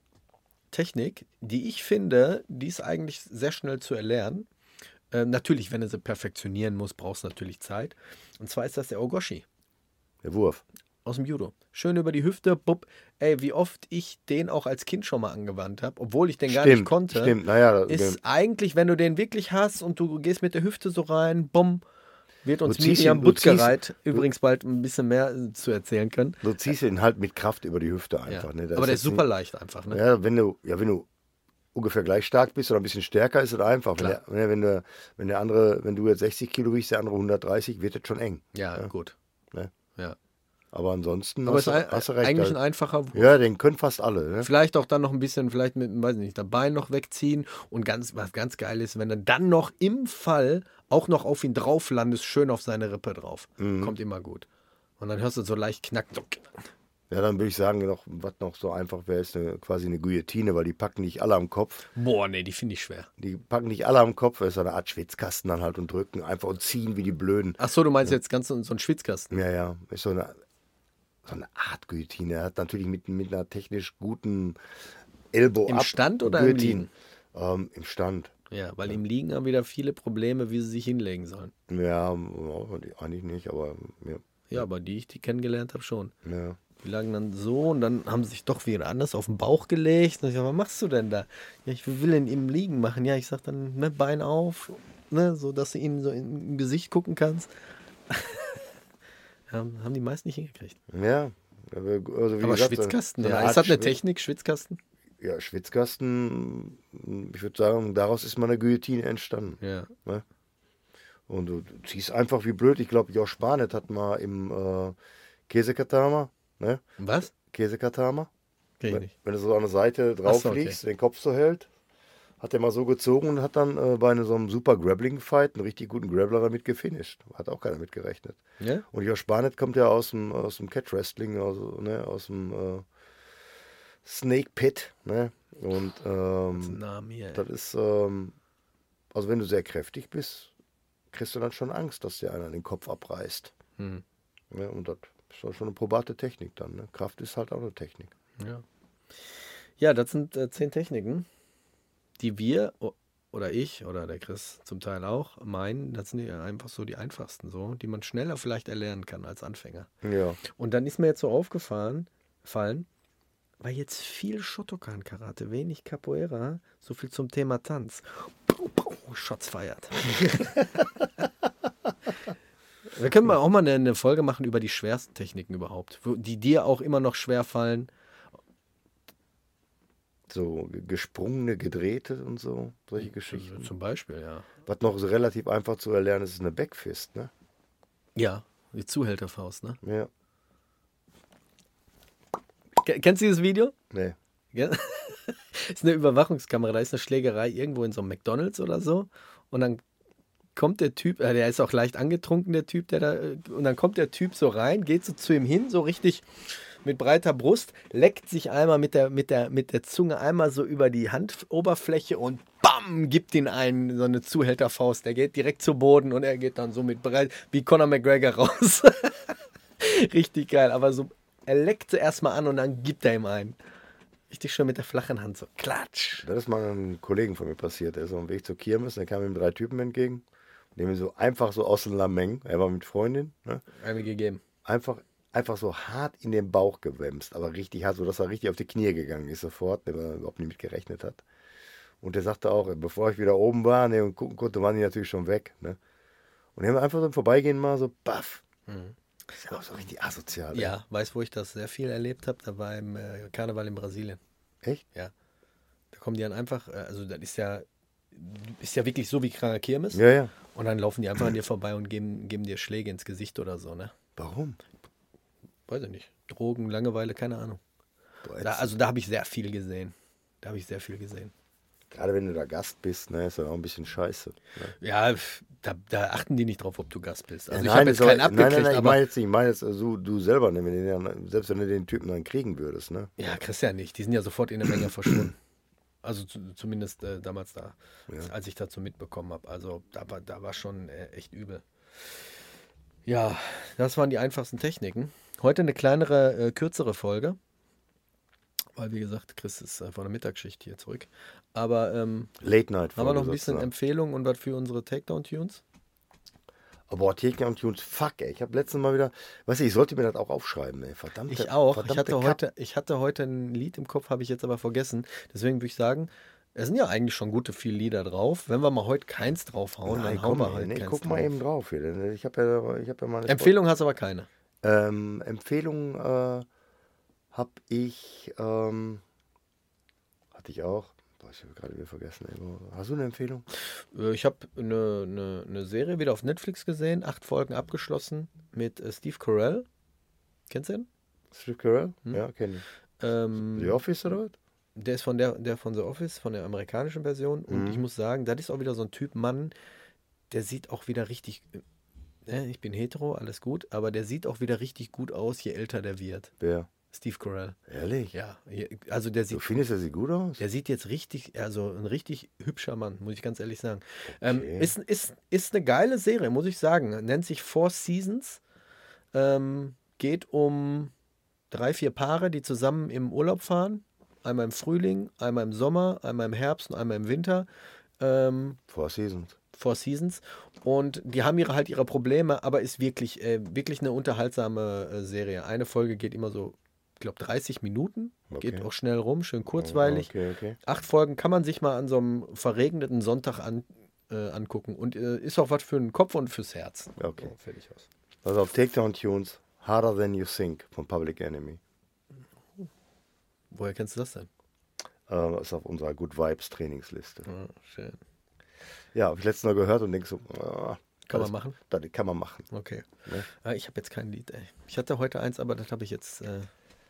Technik, die ich finde, die ist eigentlich sehr schnell zu erlernen. Ähm, natürlich, wenn du sie perfektionieren musst, brauchst du natürlich Zeit. Und zwar ist das der Ogoshi Der Wurf. aus dem Judo. Schön über die Hüfte, bupp. Ey, wie oft ich den auch als Kind schon mal angewandt habe, obwohl ich den gar nicht konnte. Stimmt, naja. Ist eigentlich, wenn du den wirklich hast und du gehst mit der Hüfte so rein, bumm, wird uns Du ziehst Miriam ihn- du ziehst- Buttgereit übrigens bald ein bisschen mehr äh, zu erzählen können. Du ziehst ihn halt mit Kraft über die Hüfte Ja. einfach. Ne? Da Aber der ist jetzt super nicht- leicht einfach. Ne? Ja, wenn du, ja, wenn du ungefähr gleich stark bist oder ein bisschen stärker, ist es einfach. Wenn Klar. der, wenn, der, wenn, der, wenn der andere, wenn du jetzt sechzig Kilo wiegst, der andere hundertdreißig, wird das schon eng. Ja, gut. Ne? Ja. Aber ansonsten Aber hast, es ist du, ein, hast du recht. eigentlich ein halt. einfacher Wurf. Ja, den können fast alle. Ne? Vielleicht auch dann noch ein bisschen, vielleicht mit, weiß nicht, das Bein noch wegziehen und ganz, was ganz geil ist, wenn er dann noch im Fall auch noch auf ihn drauf landest, schön auf seine Rippe drauf. Mhm. Kommt immer gut. Und dann hörst du so leicht knacken. So. Ja, dann würde ich sagen, noch, was noch so einfach wäre, ist eine, quasi eine Guillotine, weil die packen nicht alle am Kopf. Boah, nee, die finde ich schwer. Die packen nicht alle am Kopf, das ist so eine Art Schwitzkasten dann halt und drücken einfach und ziehen wie die Blöden. Ach so, du meinst jetzt ganz so, so einen Schwitzkasten. Ja, ja, ist so eine, so eine Art Guillotine. Er hat natürlich mit, mit einer technisch guten Elbow Im ab Stand oder im Guillotine. Liegen? Ähm, Im Stand. Ja, weil im Liegen haben wieder viele Probleme, wie sie sich hinlegen sollen. Ja, ja, die- eigentlich nicht, aber ja. Ja, aber die ich die kennengelernt habe, schon. ja. Die lagen dann so und dann haben sie sich doch wieder anders auf den Bauch gelegt. Und ich sag, was machst du denn da? Ja, ich will ihn im Liegen machen. Ja, ich sag dann, ne, Bein auf, ne, so dass du ihm so im Gesicht gucken kannst. ja, haben die meisten nicht hingekriegt. Ja, also wie Aber gesagt, so- Schwitzkasten, so eine ja. Art Ist das eine Schwitz- Technik, Schwitzkasten? Ja, Schwitzkasten, ich würde sagen, daraus ist mal eine Guillotine entstanden. Ja. Ne? Und du, du ziehst einfach wie blöd. Ich glaube, Josh Barnett hat mal im äh, Käsekatama, ne? Was? Käsekatama, Kenn ich wenn, nicht. wenn du so an der Seite drauf so, okay. liegst, den Kopf so hält, hat er mal so gezogen und hat dann äh, bei einem, so einem super Grappling-Fight einen richtig guten Grappler damit gefinisht. Hat auch keiner mit gerechnet. Ja? Und Josh Barnett kommt ja aus dem, aus dem Catch-Wrestling, also, ne, aus dem äh, Snake Pit. Ne? Und ähm, Namen hier. das ist, ähm, also wenn du sehr kräftig bist, kriegst du dann schon Angst, dass dir einer den Kopf abreißt. Hm. Ja, und das ist doch schon eine probate Technik dann. Ne? Kraft ist halt auch eine Technik. Ja. Ja, das sind äh, zehn Techniken, die wir o- oder ich oder der Chris zum Teil auch meinen, das sind ja einfach so die einfachsten, so, die man schneller vielleicht erlernen kann als Anfänger. Ja. Und dann ist mir jetzt so aufgefallen, fallen, weil jetzt viel Shotokan-Karate, wenig Capoeira, so viel zum Thema Tanz. Pau, pau, Shots feiert. Wir können mal auch mal eine, eine Folge machen über die schwersten Techniken überhaupt, wo- die dir auch immer noch schwer fallen. So ge- gesprungene, gedrehte und so, solche Geschichten. Zum Beispiel, ja. Was noch so relativ einfach zu erlernen ist, ist eine Backfist, ne? Ja, die Zuhälterfaust, ne? Ja. Ke- Kennst du dieses Video? Nee. Ja? Ist eine Überwachungskamera, da ist eine Schlägerei irgendwo in so einem McDonalds oder so. Und dann kommt der Typ, äh, der ist auch leicht angetrunken, der Typ, der da, äh, und dann kommt der Typ so rein, geht so zu ihm hin, so richtig mit breiter Brust, leckt sich einmal mit der, mit der, mit der Zunge einmal so über die Handoberfläche und bam, gibt ihn einen, so eine Zuhälterfaust. Der geht direkt zu Boden und er geht dann so mit breit, wie Conor McGregor raus. Richtig geil, aber so, er leckt zuerst mal an und dann gibt er ihm einen. Richtig schön mit der flachen Hand, so klatsch. Das ist mal einem Kollegen von mir passiert. Der ist auf dem Weg zur Kirmes, da kamen ihm drei Typen entgegen. Die haben ihn so einfach so aus dem Lameng, er war mit Freundin, ne? Eine gegeben. einfach, einfach so hart in den Bauch gewämst, aber richtig hart, sodass er richtig auf die Knie gegangen ist sofort, der überhaupt nicht mit gerechnet hat. Und der sagte auch, bevor ich wieder oben war, ne, und gucken konnte, waren die natürlich schon weg. Ne? Und die haben einfach so im Vorbeigehen mal so, baff. Mhm. Das ist ja auch so richtig asozial. ey. Ja, weißt wo ich das sehr viel erlebt habe? Da war im äh, Karneval in Brasilien. Echt? Ja. Da kommen die dann einfach, äh, also das ist ja, ist ja wirklich so wie kranker Kirmes. Ja, ja. Und dann laufen die einfach an dir vorbei und geben, geben dir Schläge ins Gesicht oder so, ne? Warum? Weiß ich nicht. Drogen, Langeweile, keine Ahnung. Boah, Da, jetzt- also da habe ich sehr viel gesehen. Da habe ich sehr viel gesehen. Gerade wenn du da Gast bist, ne, ist das auch ein bisschen scheiße. Ne? Ja, pf, da, da achten die nicht drauf, ob du Gast bist. Also Ja, ich habe das jetzt ist keinen aber- abgekriegt, Nein, nein, nein, ich aber... meine jetzt nicht, ich meine jetzt also, du selber, ne, wenn du den, dann- selbst wenn du den Typen dann kriegen würdest, ne? Ja, kriegst ja nicht. Die sind ja sofort in der Menge verschwunden. Also zu, zumindest äh, damals da, Ja. als ich dazu mitbekommen habe. Also da war, da war schon äh, echt übel. Ja, das waren die einfachsten Techniken. Heute eine kleinere, äh, kürzere Folge. Weil, wie gesagt, Chris ist äh, von der Mittagsschicht hier zurück. Aber ähm, Late Night. haben wir noch ein bisschen Empfehlungen und was für unsere Takedown-Tunes? Aber Takedown Tunes, fuck, ey. Ich habe letztens mal wieder, weißt du, ich sollte mir das auch aufschreiben, ey. Verdammt. Ich auch. Ich hatte, heute, ich hatte heute ein Lied im Kopf, habe ich jetzt aber vergessen. Deswegen würde ich sagen, Es sind ja eigentlich schon gute viele Lieder drauf. Wenn wir mal heute keins draufhauen, Nein, dann hauen komm, wir halt nee, keins guck mal drauf. eben drauf hier. Ich habe ja, ich hab ja mal eine Empfehlung hast du aber keine. Ähm, Empfehlung äh, habe ich, ähm, hatte ich auch, boah, ich habe gerade wieder vergessen. Ey. Hast du eine Empfehlung? Äh, Ich habe eine, eine, eine Serie wieder auf Netflix gesehen, acht Folgen abgeschlossen mit äh, Steve Carell. Kennst du ihn? Steve Carell? Hm? Ja, kenne ich. Ähm, The Office oder was? Der ist von der, der von The Office, von der amerikanischen Version. Und Mhm. ich muss sagen, das ist auch wieder so ein Typ Mann, der sieht auch wieder richtig. Äh, ich bin hetero, alles gut, aber der sieht auch wieder richtig gut aus, je älter der wird. Wer? Steve Carell. Ehrlich? Ja, je- also der Du sieht. findest, er sieht gut aus? Der sieht jetzt richtig, also ein richtig hübscher Mann, muss ich ganz ehrlich sagen. Ähm, Okay. ist, ist, ist eine geile Serie, muss ich sagen. Nennt sich Four Seasons. Ähm, geht um drei, vier Paare, die zusammen im Urlaub fahren. Einmal im Frühling, einmal im Sommer, einmal im Herbst und einmal im Winter. Ähm, Four Seasons. Four Seasons. Und die haben ihre halt ihre Probleme, aber ist wirklich, äh, wirklich eine unterhaltsame äh, Serie. Eine Folge geht immer so, ich glaube, dreißig Minuten. Geht Okay. auch schnell rum, schön kurzweilig. Okay, okay. Acht Folgen kann man sich mal an so einem verregneten Sonntag an, äh, angucken. Und äh, ist auch was für den Kopf und fürs Herz. Okay. So, fertig aus. Also auf Takedown Tunes, Harder Than You Think von Public Enemy. Woher kennst du das denn? Äh, das ist auf unserer Good Vibes Trainingsliste. Ja, schön. Ja, habe ich letztens noch gehört und denke so, ah, Kann das, man machen? Das kann man machen. Okay. Ne? Ah, ich habe jetzt kein Lied, ey. Ich hatte heute eins, aber das habe ich jetzt. Äh,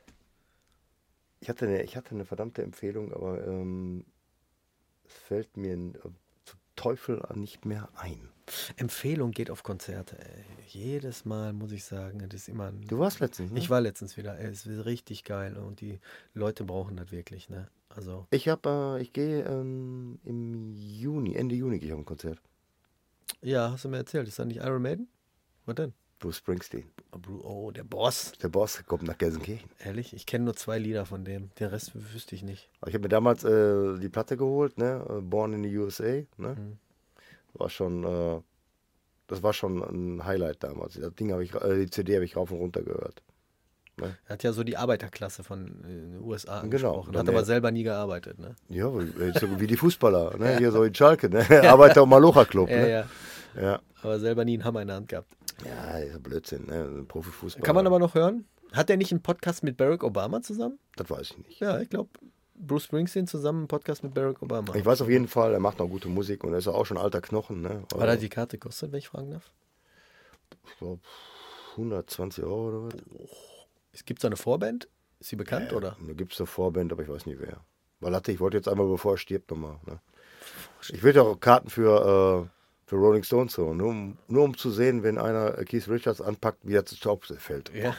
Ich hatte eine, ich hatte eine verdammte Empfehlung, aber ähm, es fällt mir äh, zu Teufel nicht mehr ein. Empfehlung geht auf Konzerte, ey. Jedes Mal muss ich sagen, das ist immer ein. Du warst letztens, ne? Ich war letztens wieder, ey, es ist richtig geil und die Leute brauchen das wirklich, ne? Also, Ich habe, äh, ich gehe ähm, im Juni, Ende Juni gehe ich auf ein Konzert. ja, hast du mir erzählt, ist das nicht Iron Maiden? Was denn? Bruce Springsteen. Oh, Bru- oh, der Boss. Der Boss kommt nach Gelsenkirchen. Ehrlich, ich kenne nur zwei Lieder von dem. Den Rest wüsste ich nicht. Ich habe mir damals äh, die Platte geholt, ne? äh, Born in the U S A. Ne? Mhm. War schon, äh, das war schon ein Highlight damals. Das Ding habe ich, äh, die C D habe ich rauf und runter gehört. Er hat ja so die Arbeiterklasse von äh, den U S A Genau, angesprochen. dann Hat aber der- selber nie gearbeitet, ne? Ja, wie, so wie die Fußballer, ne? Hier so in Schalke, ne? Arbeiter- und Malocha-Club. Ja, Ne? ja. Ja. Aber selber nie einen Hammer in der Hand gehabt. Ja, ist ja Blödsinn, ne? Ein Profifußballer. Kann man aber noch hören? Hat er nicht einen Podcast mit Barack Obama zusammen? Das weiß ich nicht. Ja, ich glaube, Bruce Springsteen zusammen einen Podcast mit Barack Obama. Ich weiß auf jeden Fall, er macht noch gute Musik und er ist ja auch schon alter Knochen, ne? Was hat die Karte gekostet, wenn ich fragen darf? Ich glaub, hundertzwanzig Euro oder was? Es gibt so eine Vorband? Ist sie bekannt, oder? Da gibt es eine Vorband, aber ich weiß nicht wer. Weil hatte ich wollte jetzt einmal, bevor er stirbt, nochmal. Ne? Ich will ja auch Karten für, äh, für Rolling Stones holen, nur, um- nur um zu sehen, wenn einer Keith Richards anpackt, wie er zu Staub fällt. Ja.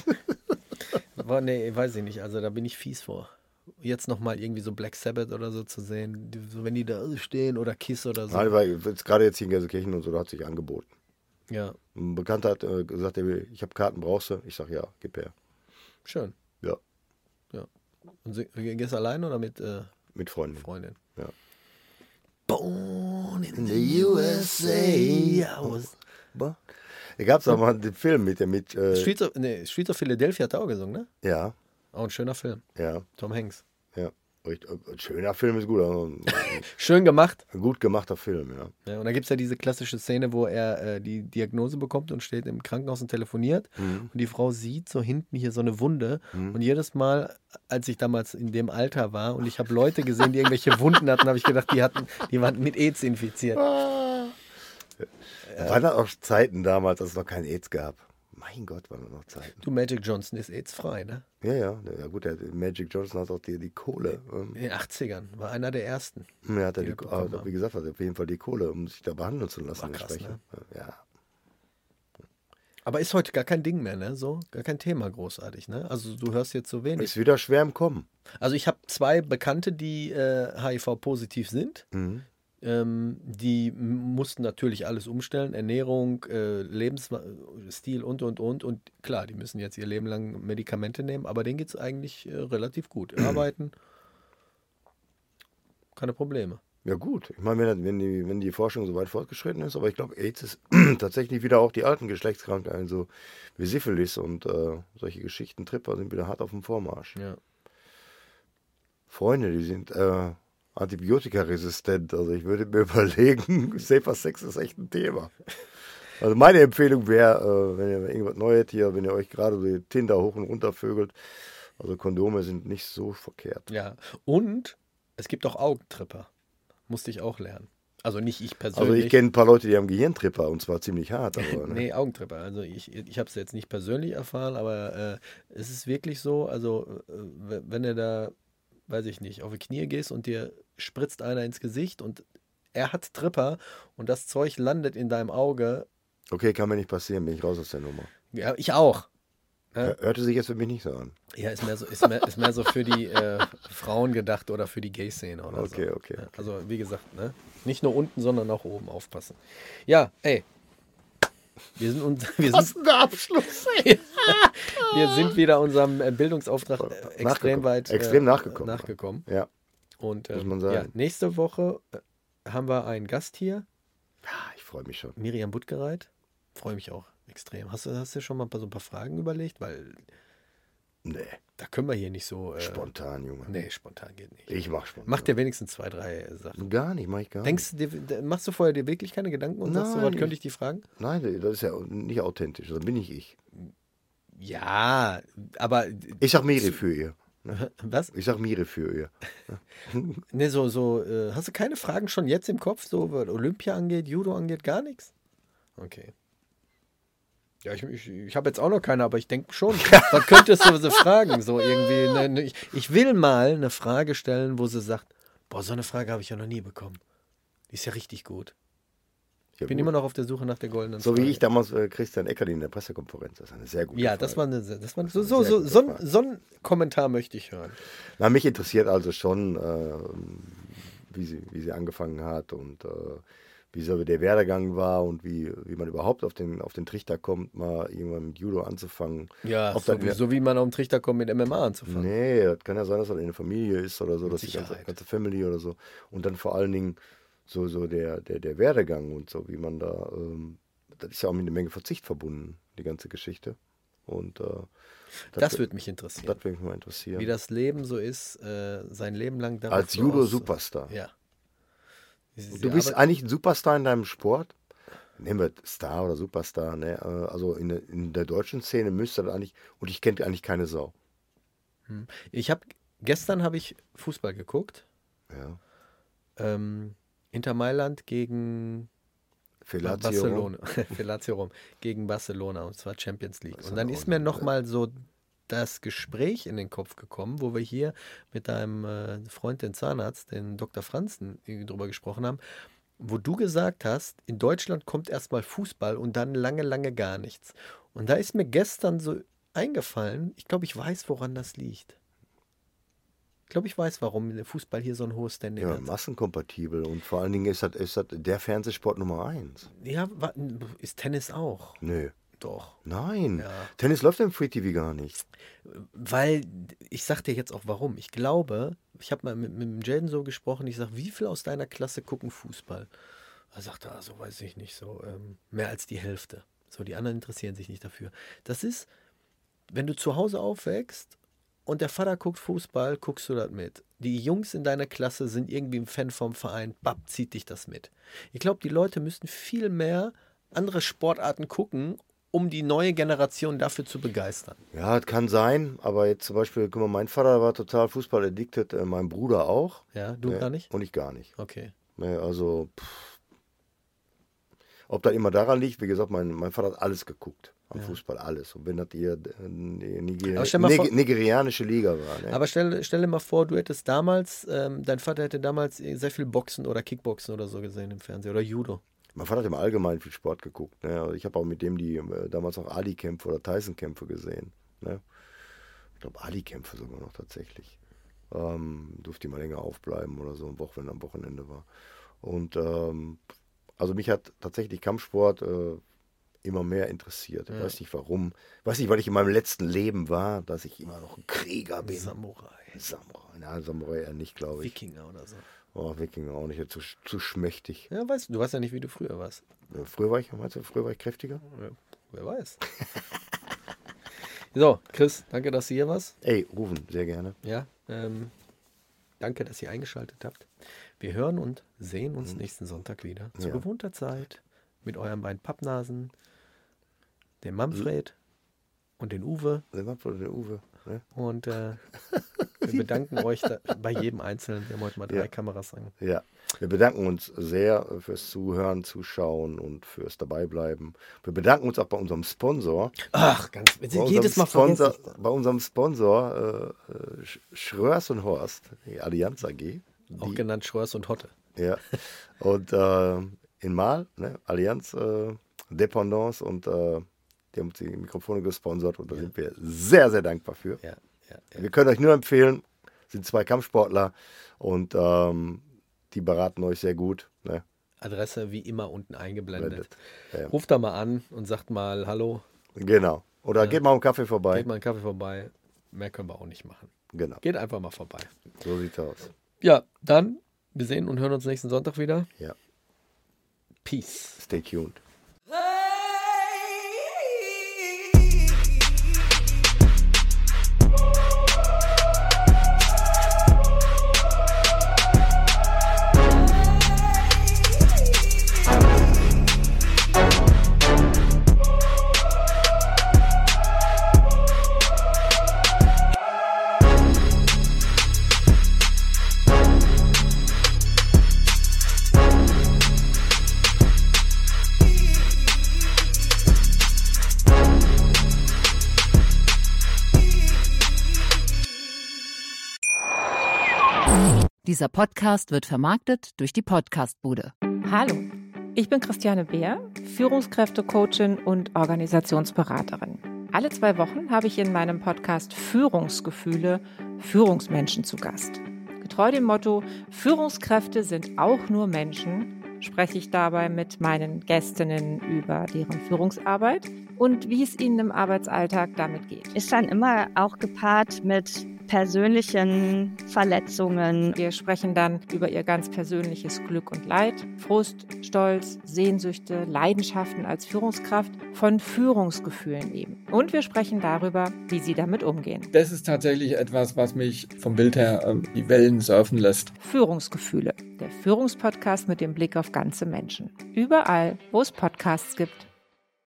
War, nee, weiß ich nicht. Also da bin ich fies vor. Jetzt nochmal irgendwie so Black Sabbath oder so zu sehen, die, so, wenn die da stehen oder Kiss oder so. Nein, weil jetzt gerade jetzt hier in Gelsenkirchen und so, da hat sich angeboten. Ja, Ein Bekannter hat äh, gesagt, er will, ich habe Karten, brauchst du? Ich sag ja, gib her. schön. Ja, Und sie, gehst du allein oder mit äh, mit Freunden. Freundin? Ja. Born in the U S A. was- Da gab es auch mal den Film mit der mit. Äh, Streets, of, nee, Streets of Philadelphia hat er auch gesungen, ne? ja, Auch ein schöner Film. ja, Tom Hanks. ja. Richtig, äh, schöner Film ist gut. Also ein, Schön gemacht. ein gut gemachter Film, ja. Ja, und da gibt es ja diese klassische Szene, wo er äh, die Diagnose bekommt und steht im Krankenhaus und telefoniert. Mhm. Und die Frau sieht so hinten hier so eine Wunde. Mhm. Und jedes Mal, als ich damals in dem Alter war und ich habe Leute gesehen, die irgendwelche Wunden hatten, habe ich gedacht, die hatten, die waren mit AIDS infiziert. Ah. Ja. Waren das auch Zeiten damals, dass es noch kein AIDS gab? Mein Gott, waren das noch Zeiten. Du, Magic Johnson ist AIDS-frei, ne? Ja, ja, ja gut, der Magic Johnson hat auch die, die Kohle. Ähm, In den achtzigern war einer der ersten. er hat ja die die, wir bekommen ah, haben. wie gesagt, hat er auf jeden Fall die Kohle, um sich da behandeln zu lassen. War krass, entsprechend. Ja. Aber ist heute gar kein Ding mehr, ne? So, gar kein Thema großartig, ne? Also du hörst jetzt so wenig. Ist wieder schwer im Kommen. Also ich habe zwei Bekannte, die äh, H I V-positiv sind. Mhm. Ähm, die m- mussten natürlich alles umstellen, Ernährung, äh, Lebensstil und, und, und. Und klar, die müssen jetzt ihr Leben lang Medikamente nehmen, aber denen geht es eigentlich äh, relativ gut. Arbeiten, keine Probleme. Ja gut, ich meine, wenn, wenn, die, wenn die Forschung so weit fortgeschritten ist, aber ich glaube, AIDS ist tatsächlich wieder auch die alten Geschlechtskrankheiten, so wie Syphilis und äh, solche Geschichten, Tripper sind wieder hart auf dem Vormarsch. Ja. Freunde, die sind, äh, antibiotikaresistent. Also ich würde mir überlegen, Safer Sex ist echt ein Thema. Also meine Empfehlung wäre, äh, wenn ihr irgendwas Neues hier, wenn ihr euch gerade so die Tinder hoch und runter vögelt, also Kondome sind nicht so verkehrt. Ja, und es gibt auch Augentripper. Musste ich auch lernen. Also nicht ich persönlich. Also ich kenne ein paar Leute, die haben Gehirntripper und zwar ziemlich hart. Aber, ne? Nee, Augentripper. Also ich, ich habe es jetzt nicht persönlich erfahren, aber äh, es ist wirklich so, also äh, wenn du da, weiß ich nicht, auf die Knie gehst und dir spritzt einer ins Gesicht und er hat Tripper und das Zeug landet in deinem Auge. Okay, kann mir nicht passieren, bin ich raus aus der Nummer. Ja, ich auch. Ja. Hörte sich jetzt für mich nicht so an. Ja, ist mehr so, ist mehr, ist mehr so für die äh, Frauen gedacht oder für die Gay-Szene oder Okay, so. okay, Ja, okay. also wie gesagt, ne? Nicht nur unten, sondern auch oben aufpassen. Ja, ey. Wir sind, uns, wir Was sind, ein Abschluss, ey. wir sind wieder unserem äh, Bildungsauftrag äh, extrem Nachgekommen. weit äh, Extrem nachgekommen. nachgekommen. Ja, Und Muss ähm, man sagen. ja, nächste Woche äh, haben wir einen Gast hier, Ah, ich freue mich schon. Miriam Buttgereit. Freue mich auch extrem. Hast du, hast du schon mal so ein paar Fragen überlegt? Weil Nee, da können wir hier nicht so. Äh, spontan, Junge. Nee, spontan geht nicht. Ich mach spontan. Mach dir wenigstens zwei, drei Sachen. Gar nicht, mach ich gar nicht. Denkst du dir, machst du vorher dir wirklich keine Gedanken und sagst du, Nein, was könnte ich- ich die fragen? Nein, das ist ja nicht authentisch. Das bin nicht ich. Ja, aber Ich sag Miri für ihr. was? Ich sag Miri für ihr. Ne, so, so, äh, hast du keine Fragen schon jetzt im Kopf, so was Olympia angeht, Judo angeht, gar nichts? Okay. Ja, ich, ich, ich habe jetzt auch noch keine, aber ich denke schon, was könntest du so fragen? So irgendwie, ne, ne, ich, ich will mal eine Frage stellen, wo sie sagt, boah, so eine Frage habe ich ja noch nie bekommen. Die ist ja richtig gut. Ja, Ich bin gut. immer noch auf der Suche nach der goldenen So Frage. wie ich damals äh, Christian Eckerlin in der Pressekonferenz. Das ist eine sehr gute Ja, Frage. das war eine, das war so, eine so, sehr so, gute so, ein, Frage. so ein Kommentar möchte ich hören. Na, mich interessiert also schon, äh, wie, sie, wie sie angefangen hat und äh, wie so der Werdegang war und wie, wie man überhaupt auf den, auf den Trichter kommt, mal irgendwann mit Judo anzufangen. Ja, Ob so das wie, mir- so wie man auf den Trichter kommt, mit M M A anzufangen. Nee, das kann ja sein, dass das eine Familie ist oder so, Mit dass die ganze, Sicherheit. ganze Family oder so. Und dann vor allen Dingen so, so der, der, der Werdegang und so, wie man da, ähm, das ist ja auch mit einer Menge Verzicht verbunden, die ganze Geschichte. Und äh, Das wür- würde mich interessieren. das würde mich mal interessieren. Wie das Leben so ist, äh, sein Leben lang darauf Als so aus- Judo-Superstar. Ja. Sie- sie Du bist arbeitet- eigentlich ein Superstar in deinem Sport. Nehmen wir Star oder Superstar, ne? Äh, Also in, der- in der deutschen Szene müsste das eigentlich, und ich kenne eigentlich keine Sau. Ich habe gestern habe ich Fußball geguckt. Ja. Ähm, Inter Mailand gegen Fellatio. Barcelona. Fellatio Rom. Gegen Barcelona, und zwar Champions League. Das Und dann auch ist mir eine- nochmal so das Gespräch in den Kopf gekommen, wo wir hier mit deinem äh, Freund, den Zahnarzt, den Doktor Franzen, irgendwie drüber gesprochen haben, wo du gesagt hast, in Deutschland kommt erstmal Fußball und dann lange, lange gar nichts. Und da ist mir gestern so eingefallen, ich glaube, ich weiß, woran das liegt. Ich glaube, ich weiß, warum der Fußball hier so ein hohes Standing Ja, hat. massenkompatibel und vor allen Dingen ist das, ist das der Fernsehsport Nummer eins. Ja, wa- ist Tennis auch. Nö. Doch. Nein. Ja. Tennis läuft im Free T V gar nicht. Weil, ich sag dir jetzt auch warum. Ich glaube, ich habe mal mit, mit dem Jaden so gesprochen, ich sag, wie viele aus deiner Klasse gucken Fußball? Er sagt, ah, so weiß ich nicht, so ähm, mehr als die Hälfte. So, die anderen interessieren sich nicht dafür. Das ist, wenn du zu Hause aufwächst und der Vater guckt Fußball, guckst du das mit. Die Jungs in deiner Klasse sind irgendwie ein Fan vom Verein, bap, zieht dich das mit. Ich glaube, die Leute müssten viel mehr andere Sportarten gucken, um die neue Generation dafür zu begeistern. Ja, das kann sein, aber jetzt zum Beispiel, guck mal, mein Vater war total Fußball addicted, äh, mein Bruder auch. Ja, du Ne? gar nicht? Und ich gar nicht. Okay. Ne, also, pff. Ob das immer daran liegt, wie gesagt, mein, mein Vater hat alles geguckt. Am Fußball, alles. Und wenn das die, äh, die Niger Aber stell mal vor- Nig nigerianische Liga war. Ne? Aber stell, stell dir mal vor, du hättest damals, ähm, dein Vater hätte damals sehr viel Boxen oder Kickboxen oder so gesehen im Fernsehen oder Judo. Mein Vater hat im Allgemeinen viel Sport geguckt. Ne? Also ich habe auch mit dem die äh, damals auch Ali-Kämpfe oder Tyson-Kämpfe gesehen. Ne? Ich glaube, Ali-Kämpfe sogar noch tatsächlich. Ähm, durfte mal länger aufbleiben oder so, wenn am Wochenende war. Und ähm, also mich hat tatsächlich Kampfsport äh, immer mehr interessiert. Ich Ja. weiß nicht warum. Ich weiß nicht, weil ich in meinem letzten Leben war, dass ich immer noch ein Krieger bin. Samurai, Samurai. Ja, Samurai eher nicht, glaube ich. Wikinger oder so. Oh, Wikinger auch nicht, zu, zu schmächtig. Ja, weißt du, du weißt ja nicht, wie du früher warst. Äh, Früher war ich, meinst du, früher war ich kräftiger? Ja, wer weiß. So, Chris, danke, dass du hier warst. Ey, rufen, sehr gerne. Ja, ähm, Danke, dass ihr eingeschaltet habt. Wir hören und sehen uns nächsten Sonntag wieder. Zu Ja. gewohnter Zeit mit euren beiden Pappnasen, dem Manfred und den Uwe. Der Manfred und der Uwe. Ne? Und äh, wir bedanken euch da, bei jedem Einzelnen. Wir haben heute mal drei Ja. Kameras an. Ja, wir bedanken uns sehr fürs Zuhören, Zuschauen und fürs Dabeibleiben. Wir bedanken uns auch bei unserem Sponsor. Ach, ganz Bei jedes Mal unserem vergesse Sponsor, bei unserem Sponsor äh, äh, Sch- Schröers und Horst, die Allianz A G. ich. Auch Die, genannt Schröers und Hotte. ja. Und äh, in Mal, ne, Allianz äh, Dependance und äh, die haben uns die Mikrofone gesponsert und da sind wir sehr, sehr dankbar für. Ja, ja, ja. Wir können euch nur empfehlen, sind zwei Kampfsportler und ähm, die beraten euch sehr gut. Ne? Adresse wie immer unten eingeblendet. Blendet. Ja. Ruft da mal an und sagt mal Hallo, Genau. Oder Ja. geht mal um Kaffee vorbei. geht mal einen Kaffee vorbei. Mehr können wir auch nicht machen. Genau. Geht einfach mal vorbei. So sieht's aus. Ja, dann, wir sehen und hören uns nächsten Sonntag wieder. Ja. Peace. Stay tuned. Dieser Podcast wird vermarktet durch die Podcastbude. Hallo, ich bin Christiane Beer, Führungskräftecoachin und Organisationsberaterin. Alle zwei Wochen habe ich in meinem Podcast Führungsgefühle Führungsmenschen zu Gast. Getreu dem Motto, Führungskräfte sind auch nur Menschen, spreche ich dabei mit meinen Gästinnen über deren Führungsarbeit und wie es ihnen im Arbeitsalltag damit geht. Ist dann immer auch gepaart mit persönlichen Verletzungen. Wir sprechen dann über ihr ganz persönliches Glück und Leid, Frust, Stolz, Sehnsüchte, Leidenschaften als Führungskraft, von Führungsgefühlen eben. Und wir sprechen darüber, wie sie damit umgehen. Das ist tatsächlich etwas, was mich vom Bild her ähm, die Wellen surfen lässt. Führungsgefühle, der Führungspodcast mit dem Blick auf ganze Menschen. Überall, wo es Podcasts gibt.